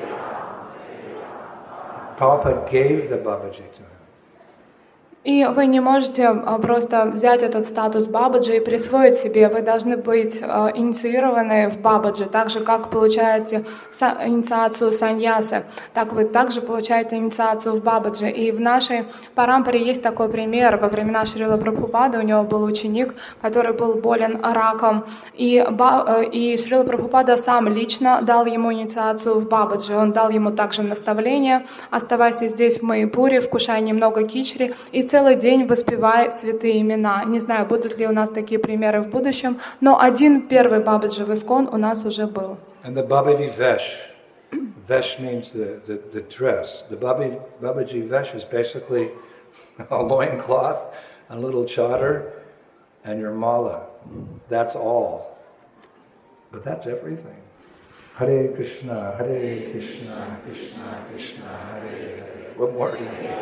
Hare. Prabhupada gave the Babaji to him. И вы не можете просто взять этот статус Бабаджи и присвоить себе. Вы должны быть инициированы в Бабаджи, так же, как получаете инициацию саньясы, так вы также получаете инициацию в Бабаджи. И в нашей парампаре есть такой пример. Во времена Шрилы Прабхупады у него был ученик, который был болен раком. И, и Шрила Прабхупада сам лично дал ему инициацию в Бабаджи. Он дал ему также наставление: оставайся здесь в Майяпуре, вкушай немного кичри и целый день воспевай святые имена. Не знаю, будут ли у нас такие примеры в будущем, но один первый Бабаджи в ISKCON у нас уже был. And the Babaji Vesh, Vesh means the, the, the dress. The Babaji, Babaji Vesh is basically a loincloth, a little chadar, and your mala. That's all. But that's everything. Hare Krishna, Hare Krishna, Krishna Krishna, Hare Hare. What more do you need?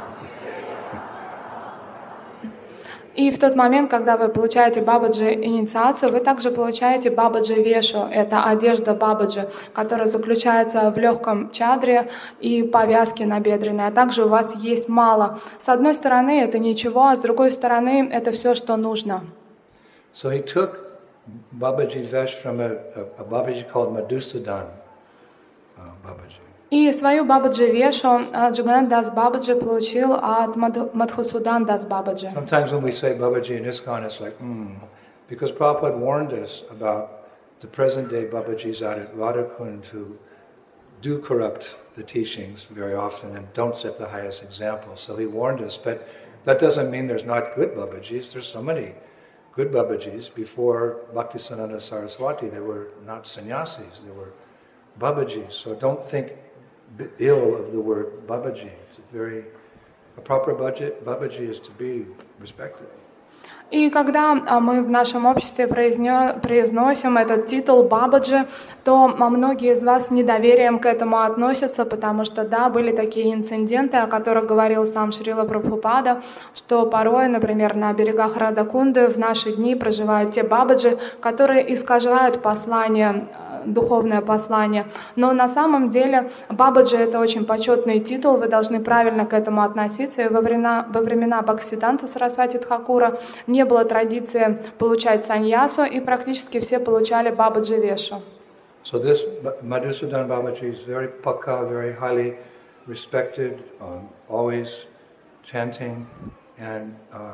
И в тот момент, когда вы получаете Бабаджи инициацию, вы также получаете Бабаджи Вешу. Это одежда Бабаджи, которая заключается в легком чадре и повязке набедренной. А также у вас есть мало. С одной стороны это ничего, а с другой стороны это все, что нужно. So he took Babaji Vesh from a, a, a Babaji called Madhusudan uh, Babaji. И свою Бабаджи Вешу Джаганат Дас Бабаджи получил от Мадхусудан Дас Бабаджи. Sometimes when we say Babaji in ISKCON, it's like, hmm, because Prabhupada warned us about the present-day Babajis out at Radhakund who do corrupt the teachings very often and don't set the highest example. So he warned us, but that doesn't mean there's not good Babajis. There's so many good Babajis. Before Bhaktisiddhanta Saraswati, they were not sannyasis, they were Babajis. So don't think ill of the word Babaji. It's a very, a proper budget, Babaji is to be respected. И когда мы в нашем обществе произносим этот титул Бабаджи, то многие из вас с недоверием к этому относятся, потому что, да, были такие инциденты, о которых говорил сам Шрила Прабхупада, что порой, например, на берегах Радакунды в наши дни проживают те Бабаджи, которые искажают послание, духовное послание. Но на самом деле Бабаджи — это очень почетный титул, вы должны правильно к этому относиться. И во времена, во времена Бхактисиддханта Сарасвати Тхакура не было традиции получать саньясу, и практически все получали Бабаджи Вешу. So this Madhusudan Babaji is very pakka, very highly respected, um, always chanting, and uh,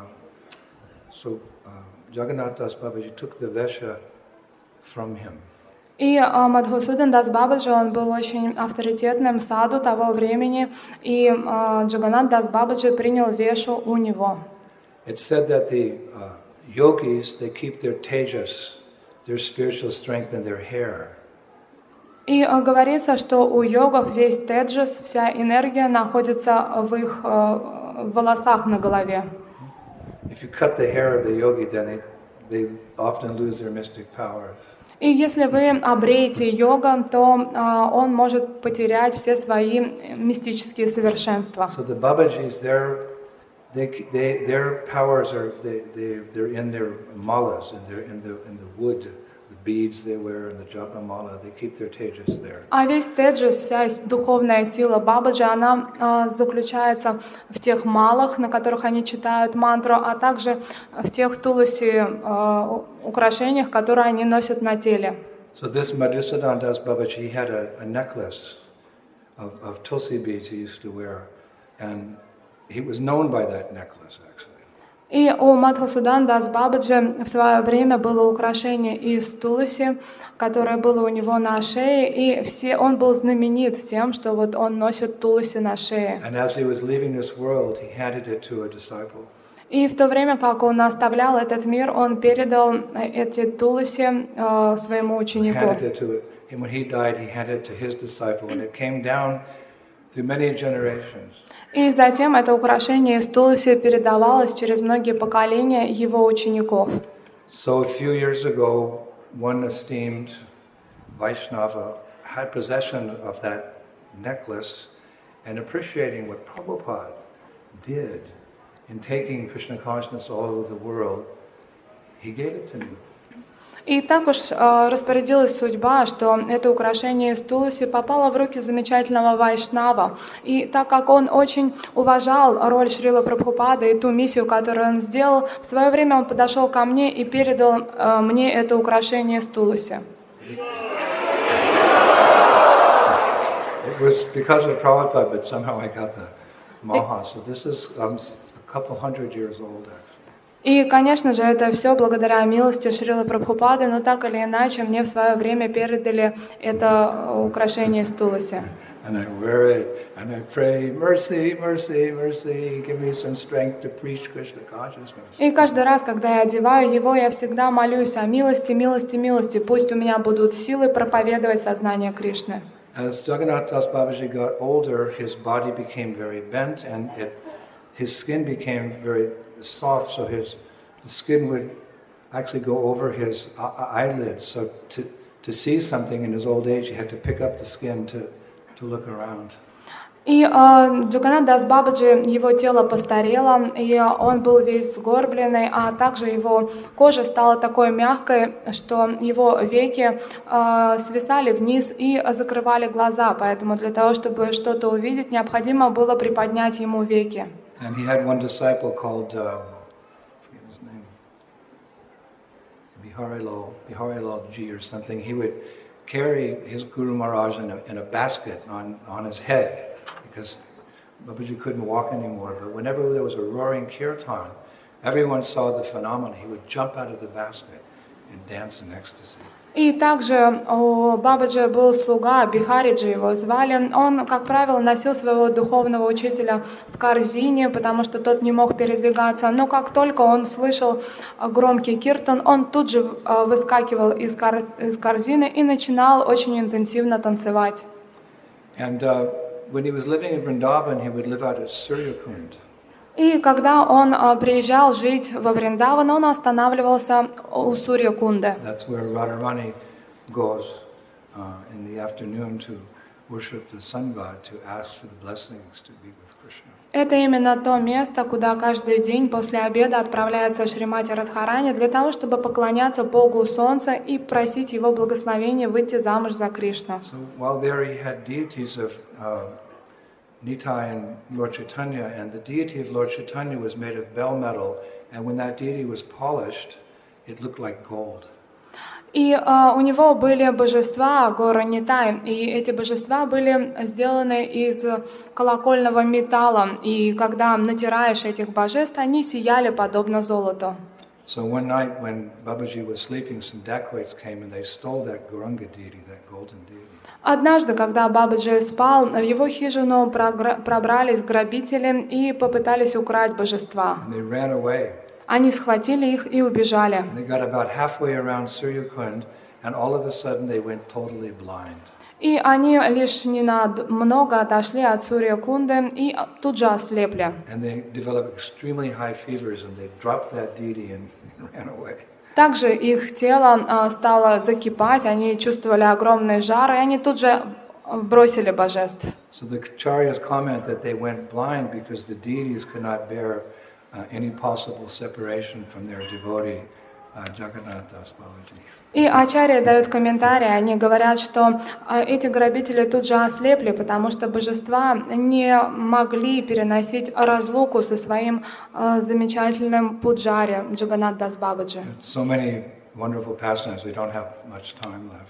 so uh, Jagannath Das Babaji took the Vesha from him. И uh, Мадхусудан Дас Бабаджи, он был очень авторитетным саду того времени, и uh, Джаганнат Дас Бабаджи принял Вешу у него. It's said that the uh, yogis, they keep their tejas, their spiritual strength in their hair. И uh, говорится, что у йогов весь теджас, вся энергия находится в их uh, волосах на голове. If you cut the hair of the yogi, then they, they often lose their mystic powers. И если вы обреете йога, то uh, он может потерять все свои мистические совершенства. So the Babajis, their, they, they, their powers are they, they, they're in their malas, and they're in the in the wood, the beads they wear, and the japa mala. They keep their tejas there. А весь теджас, вся духовная сила Бабаджи, она uh, заключается в тех малах, на которых они читают мантру, а также в тех туласи, uh, украшениях, которые они носят на теле. So this Madhusudan Das Babaji, he had a, a necklace of, of tulsi beads he used to wear, and he was known by that necklace actually. И у Мадхусудана Дас Бабаджи в свое время было украшение из туласи, которое было у него на шее, и все, он был знаменит тем, что вот он носит туласи на шее. And as he was leaving this world, he handed it to a disciple. И в то время, как он оставлял этот мир, он передал эти туласи э, своему ученику. Handed it to it. And when he died, he handed it to his disciple, and it came down through many generations. И затем это украшение из туласи передавалось через многие поколения его учеников. So a few years ago, one esteemed Vaishnava had possession of that necklace, and appreciating what Prabhupada did in taking Krishna consciousness all over the world, he gave it to me. И так уж э, распорядилась судьба, что это украшение из туласи попало в руки замечательного Вайшнава. И так как он очень уважал роль Шрила Прабхупады и ту миссию, которую он сделал, в свое время он подошел ко мне и передал э, мне это украшение из туласи. It was because of Prabhupada, but somehow I got the maha. So this is um, a couple hundred years old, actually. И, конечно же, это все благодаря милости Шрилы Прабхупады, но так или иначе мне в свое время передали это украшение из туласи. And I wear it, and I pray, mercy, mercy, mercy, give me some strength to preach Krishna consciousness. И каждый раз, когда я одеваю его, я всегда молюсь о милости, милости, милости. Пусть у меня будут силы проповедовать сознание Кришны. As Jagannath Das Babaji got older, his body became very bent, and it, his skin became very soft, so his the skin would actually go over his eyelids. So to to see something in his old age, he had to pick up the skin to to look around. И э, Джаганнат Дас Бабаджи, его тело постарело, и он был весь сгорбленный, а также его кожа стала такой мягкой, что его веки э, свисали вниз и закрывали глаза, поэтому для того, чтобы что-то увидеть, необходимо было приподнять ему веки. And he had one disciple called, uh, I forget his name, Biharilal, Biharilal Ji or something. He would carry his Guru Maharaj in a, in a basket on, on his head because Babaji couldn't walk anymore. But whenever there was a roaring kirtan, everyone saw the phenomenon. He would jump out of the basket and dance in ecstasy. И также у Бабаджи был слуга, Бихариджи его звали. Он, как правило, носил своего духовного учителя в корзине, потому что тот не мог передвигаться. Но как только он слышал громкий киртан, он тут же выскакивал из, кор- из корзины и начинал очень интенсивно танцевать. And uh, when he was living in Vrindavan, he would live out at Suryakund. И когда он а, приезжал жить во Вриндаван, он останавливался у Сурья-Кунды. That's where Radharani goes uh, in the afternoon to worship the sun god, to ask for the blessings to be with Krishna. Это именно то место, куда каждый день после обеда отправляется Шримати Радхарани для того, чтобы поклоняться Богу Солнца и просить его благословения выйти замуж за Кришну. So while there he had deities of uh, Nitai and Lord Chaitanya, and the deity of Lord Chaitanya was made of bell metal, and when that deity was polished, it looked like gold. И uh, у него были божества, гора Нитай, и эти божества были сделаны из колокольного металла, и когда натираешь этих божеств, они сияли подобно золоту. So one night when Babaji was sleeping, some dacoits came and they stole that Gauranga deity, that golden deity. Однажды, когда Бабаджи спал, в его хижину пробрались грабители и попытались украсть божества. And they ran away. Они схватили их и убежали. And they got about halfway around Suryakund, and all of a sudden they went totally blind. И они лишь немного отошли от Сурья-Кунды и тут же ослепли. And they developed extremely high fevers, and they dropped that deity and ran away. Также их тело стало закипать, они чувствовали огромный жар, и они тут же бросили божеств. So the acharyas comment that they went blind because the deities could not bear uh, any possible separation from their devotee, uh, Jagannath Das Babaji. И ачарьи дают комментарии, они говорят, что эти грабители тут же ослепли, потому что божества не могли переносить разлуку со своим uh, замечательным пуджари Джаганнат Дас Бабаджи. So many wonderful pastimes, we don't have much time left.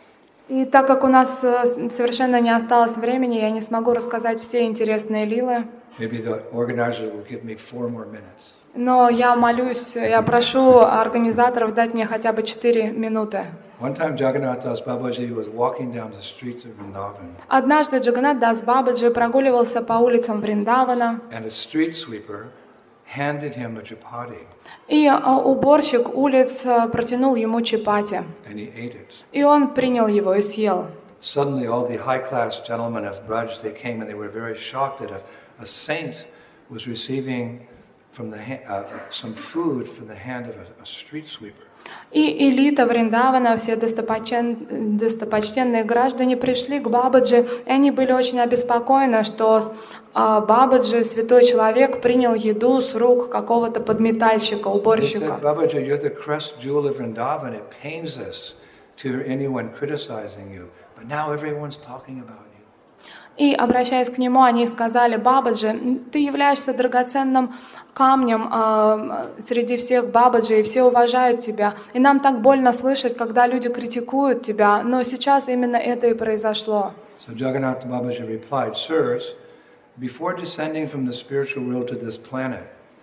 И так как у нас совершенно не осталось времени, я не смогу рассказать все интересные лилы. Maybe the organizer will give me four more minutes. Но я молюсь, я прошу организаторов дать мне хотя бы четыре минуты. One time Jagannath Das Babaji was walking down the streets of Vrindavan. Однажды Джаганнат Дас Бабаджи прогуливался по улицам Вриндавана, And a street sweeper handed him a chapati. и уборщик улиц протянул ему чапати. And he ate it. И он принял его и съел. Suddenly all the high-class gentlemen of Braj, they came and they were very shocked that a, a saint was receiving from the ha- uh, some food from the hand of a, a street sweeper. И элита Вриндавана, все достопочтен... достопочтенные граждане пришли к Бабаджи, и они были очень обеспокоены, что а, Бабаджи, святой человек, принял еду с рук какого-то подметальщика, уборщика. Babaji, you're the crest jewel of Vrindavan. It pains us to hear anyone criticizing you, but now everyone's talking about you. И, обращаясь к нему, они сказали: Бабаджи, ты являешься драгоценным камнем э, среди всех Бабаджи, и все уважают тебя. И нам так больно слышать, когда люди критикуют тебя, но сейчас именно это и произошло. So Jagannath Babaji replied, Sirs, before descending from the spiritual world to this planet,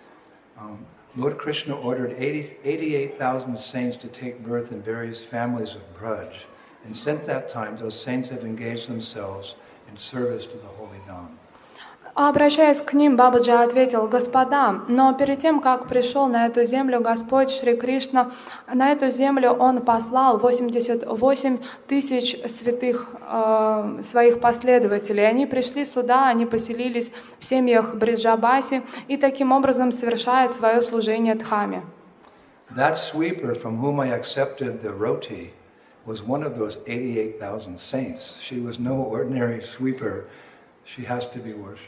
um, Lord Krishna ordered eighty-eight thousand saints to take birth in various families of Braj. And since that time, those saints have engaged themselves in service to the Holy Dham. Обращаясь к ним, Бабаджи ответил: Господа, но перед тем, как пришел на эту землю Господь Шри Кришна, на эту землю Он послал восемьдесят восемь тысяч святых э, своих последователей. Они пришли сюда, они поселились в семьях Бриджабаси и таким образом совершают свое служение Дхаме. That sweeper from whom I accepted the roti was one of those eighty-eight thousand saints. She was no ordinary sweeper. She has to be worshipped.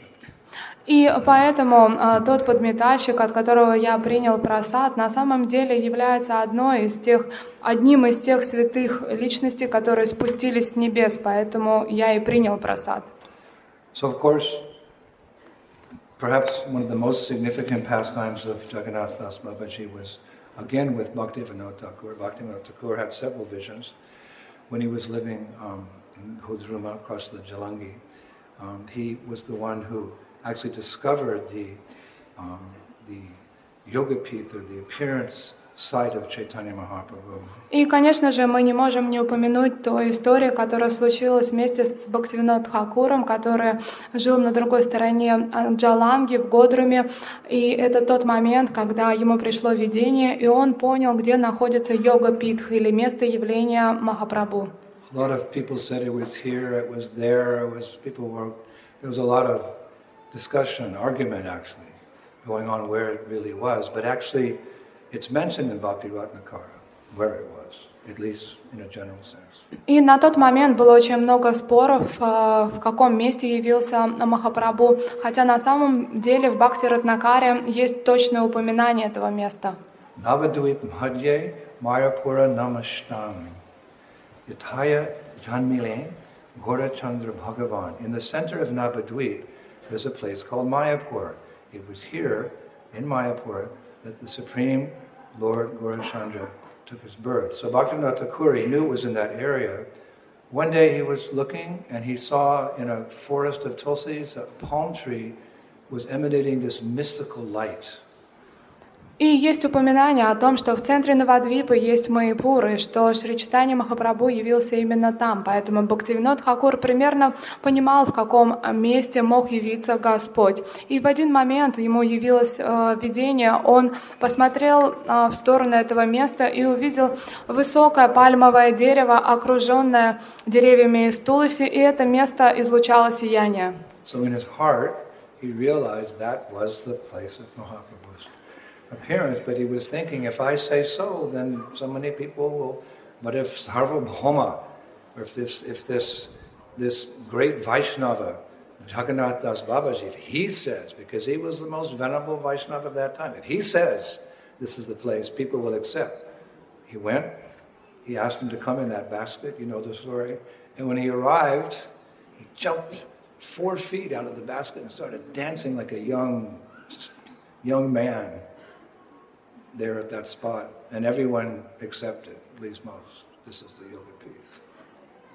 И поэтому э, тот подметальщик, от которого я принял просад, на самом деле является одной из тех, одним из тех святых личностей, которые спустились с небес, поэтому я и принял просад. So, of course, perhaps one of the most significant pastimes of Jagannath Das Babaji was, again, with Bhaktivinoda Thakur. Bhaktivinoda Thakur had several visions when he was living um, in Hudruma across the Jalangi. Um, he was the one who actually discovered the um, the Yogapith, or the appearance site of Chaitanya Mahaprabhu. И, конечно же, мы не можем не упомянуть ту историю, которая случилась вместе с Бхактивинод Тхакуром, который жил на другой стороне Джаланги, в Годруме. И это тот момент, когда ему пришло видение, и он понял, где находится Йога-питх, или место явления Махапрабху. A lot of people said it was here, it was there, it was people were. There was a lot of discussion, argument actually, going on where it really was. But actually, it's mentioned in Bhakti Ratnakara where it was, at least in a general sense. И на тот момент было очень много споров, в каком месте явился Махапрабху, хотя на самом деле в Бхакти Ратнакаре есть точное упоминание этого места. Navadvip Madhye Mayapura Namashtami Yataya Janmile Gora Chandra Bhagavan. In the center of Navadvip, there's a place called Mayapur. It was here, in Mayapur, that the Supreme Lord Gaurachandra took his birth. So Bhaktivinoda Thakur, he knew it was in that area. One day he was looking and he saw in a forest of tulsis, a palm tree was emanating this mystical light. И есть упоминание о том, что в центре Навадвипы есть Майяпур, и что Шри Чайтанья Махапрабху явился именно там. Поэтому Бхактивинод Тхакур примерно понимал, в каком месте мог явиться Господь. И в один момент ему явилось э, видение, он посмотрел э, в сторону этого места и увидел высокое пальмовое дерево, окруженное деревьями из тулси, и это место излучало сияние. So in his heart, he realized that was the place of Mahaprabhu's appearance, but he was thinking, if I say so, then so many people will. But if Sarvabhauma, or if this, if this, this great Vaishnava, Jagannath Das Babaji, if he says, because he was the most venerable Vaishnava of that time, if he says this is the place, people will accept. He went. He asked him to come in that basket. You know the story. And when he arrived, he jumped four feet out of the basket and started dancing like a young, young man there at that spot, and everyone accepted, at least most. This is the Yoga-Pith.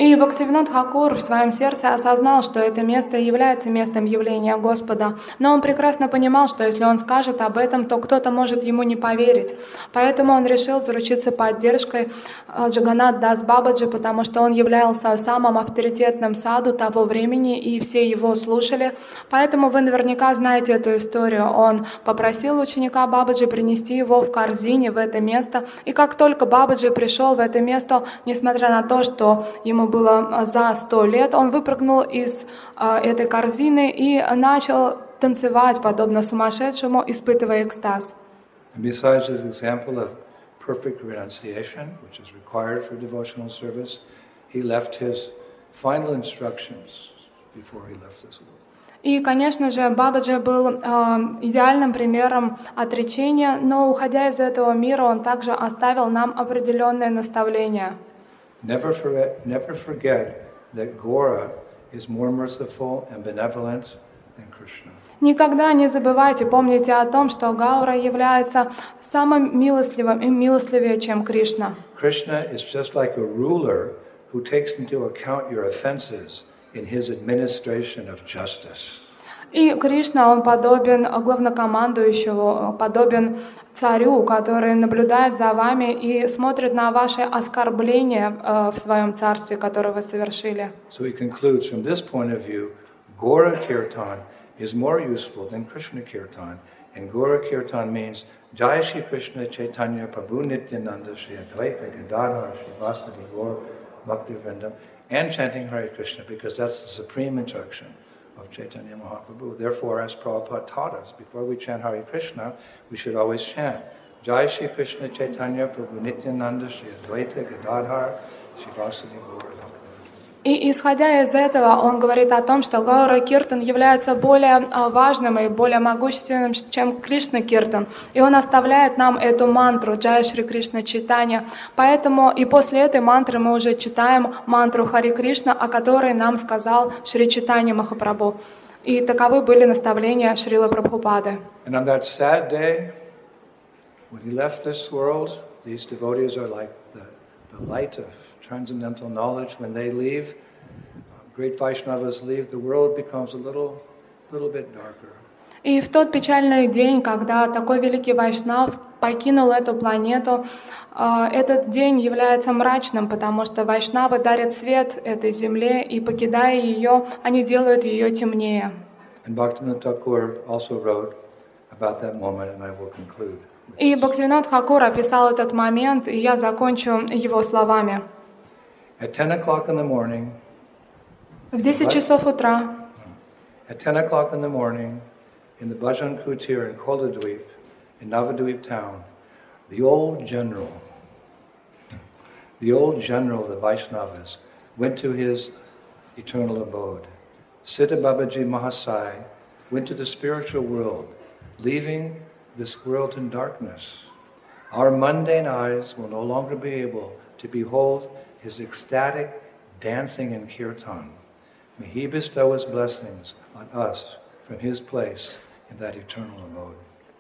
И Бхактивинода Тхакур в своем сердце осознал, что это место является местом явления Господа. Но он прекрасно понимал, что если он скажет об этом, то кто-то может ему не поверить. Поэтому он решил заручиться поддержкой Джаганнат Дас Бабаджи, потому что он являлся самым авторитетным саду того времени, и все его слушали. Поэтому вы наверняка знаете эту историю. Он попросил ученика Бабаджи принести его в корзине в это место. И как только Бабаджи пришел в это место, несмотря на то, что ему было за сто лет, он выпрыгнул из э, этой корзины и начал танцевать, подобно сумасшедшему, испытывая экстаз. And besides this example of perfect renunciation, which is required for devotional service, he left his final instructions before he left this world. И, конечно же, Бабаджи был э, идеальным примером отречения, но, уходя из этого мира, он также оставил нам определенные наставления. Never forget, never forget that Gora is more merciful and benevolent than Krishna. Никогда не забывайте, помните о том, что Гаура является самым милостливым и милостливее, чем Кришна. Krishna is just like a ruler who takes into account your offenses in his administration of justice. И Кришна, он подобен главнокомандующему, подобен царю, который наблюдает за вами и смотрит на ваши оскорбления э, в своем царстве, которое вы совершили. So he concludes, from this point of view, Gora Kirtan is more useful than Krishna Kirtan. And Gora Kirtan means Jai Shri Krishna Chaitanya Prabhu Nityananda Shri Advaita Gadadhara Shri Vasudeva Gaur Bhakti Vrindam, and chanting Hare Krishna, because that's the supreme instruction of Chaitanya Mahaprabhu. Therefore, as Prabhupada taught us, before we chant Hare Krishna, we should always chant Jai Shri Krishna Chaitanya Prabhu Nityananda Shri Advaita Gadadhara Shri Vasudeva Gaur. И исходя из этого, он говорит о том, что Гаура Киртан является более важным и более могущественным, чем Кришна Киртан. И он оставляет нам эту мантру Джай Шри Кришна Чайтанья. Поэтому и после этой мантры мы уже читаем мантру Хари Кришна, о которой нам сказал Шри Чайтанья Махапрабху. И таковы были наставления Шрила Прабхупады. And on that sad day, when he left this world, these devotees are like the, the light of transcendental knowledge. When they leave, great Vaishnavas leave, the world becomes a little, little bit darker. И в тот печальный день, когда такой великий Вайшнав покинул эту планету, этот день является мрачным, потому что Вайшнавы дарят свет этой земле, и, покидая ее, они делают ее темнее. And Bhaktivinoda Thakur also wrote about that moment, and I will conclude. И Бхактивинода Тхакур описал этот момент, и я закончу его словами. At ten o'clock in the morning, в десять часов утра, at ten o'clock in the morning, in the Bhajan Kutir in Koladweep, in Navadweep town, the old general, the old general of the Vaishnavas, went to his eternal abode. Siddha Babaji Mahasai went to the spiritual world, leaving this world in darkness. Our mundane eyes will no longer be able to behold his ecstatic dancing in kirtan. May he bestow his blessings on us from his place in that eternal abode.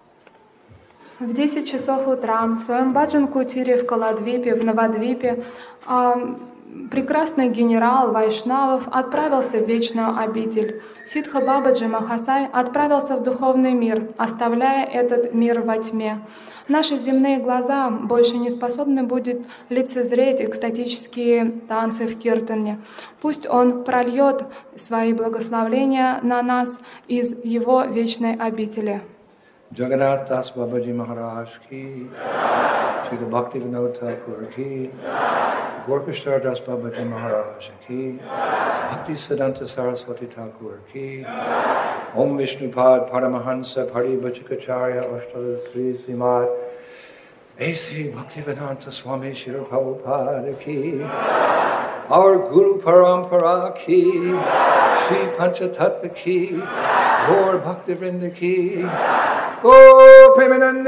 В десять часов утра в своем баджан-кутире в Каладвипе, в Навадвипе, прекрасный генерал Вайшнавов отправился в вечную обитель. Сидха Бабаджи Махасай отправился в духовный мир, оставляя этот мир во тьме. Наши земные глаза больше не способны будут лицезреть экстатические танцы в киртане. Пусть Он прольет свои благословения на нас из Его вечной обители. Jagannath Das Babaji Maharaj ki, Srila Bhaktivinoda Thakur ki, Gorkishtar Das Babaji Maharaj ki, Bhakti Siddhanta Saraswati Thakur ki, Om Vishnupad Paramahansa Paribhajikacharya Ashtal Sri Srimad A C Bhaktivedanta Swami Srila Prabhupada ki, our Guru Parampara ki, Shri Panchatattva ki, Lord Bhaktivinoda ki, Oh, Premanande!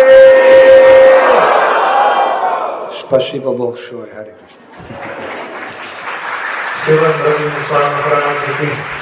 Spasibo Bolshoi, Hare Krishna.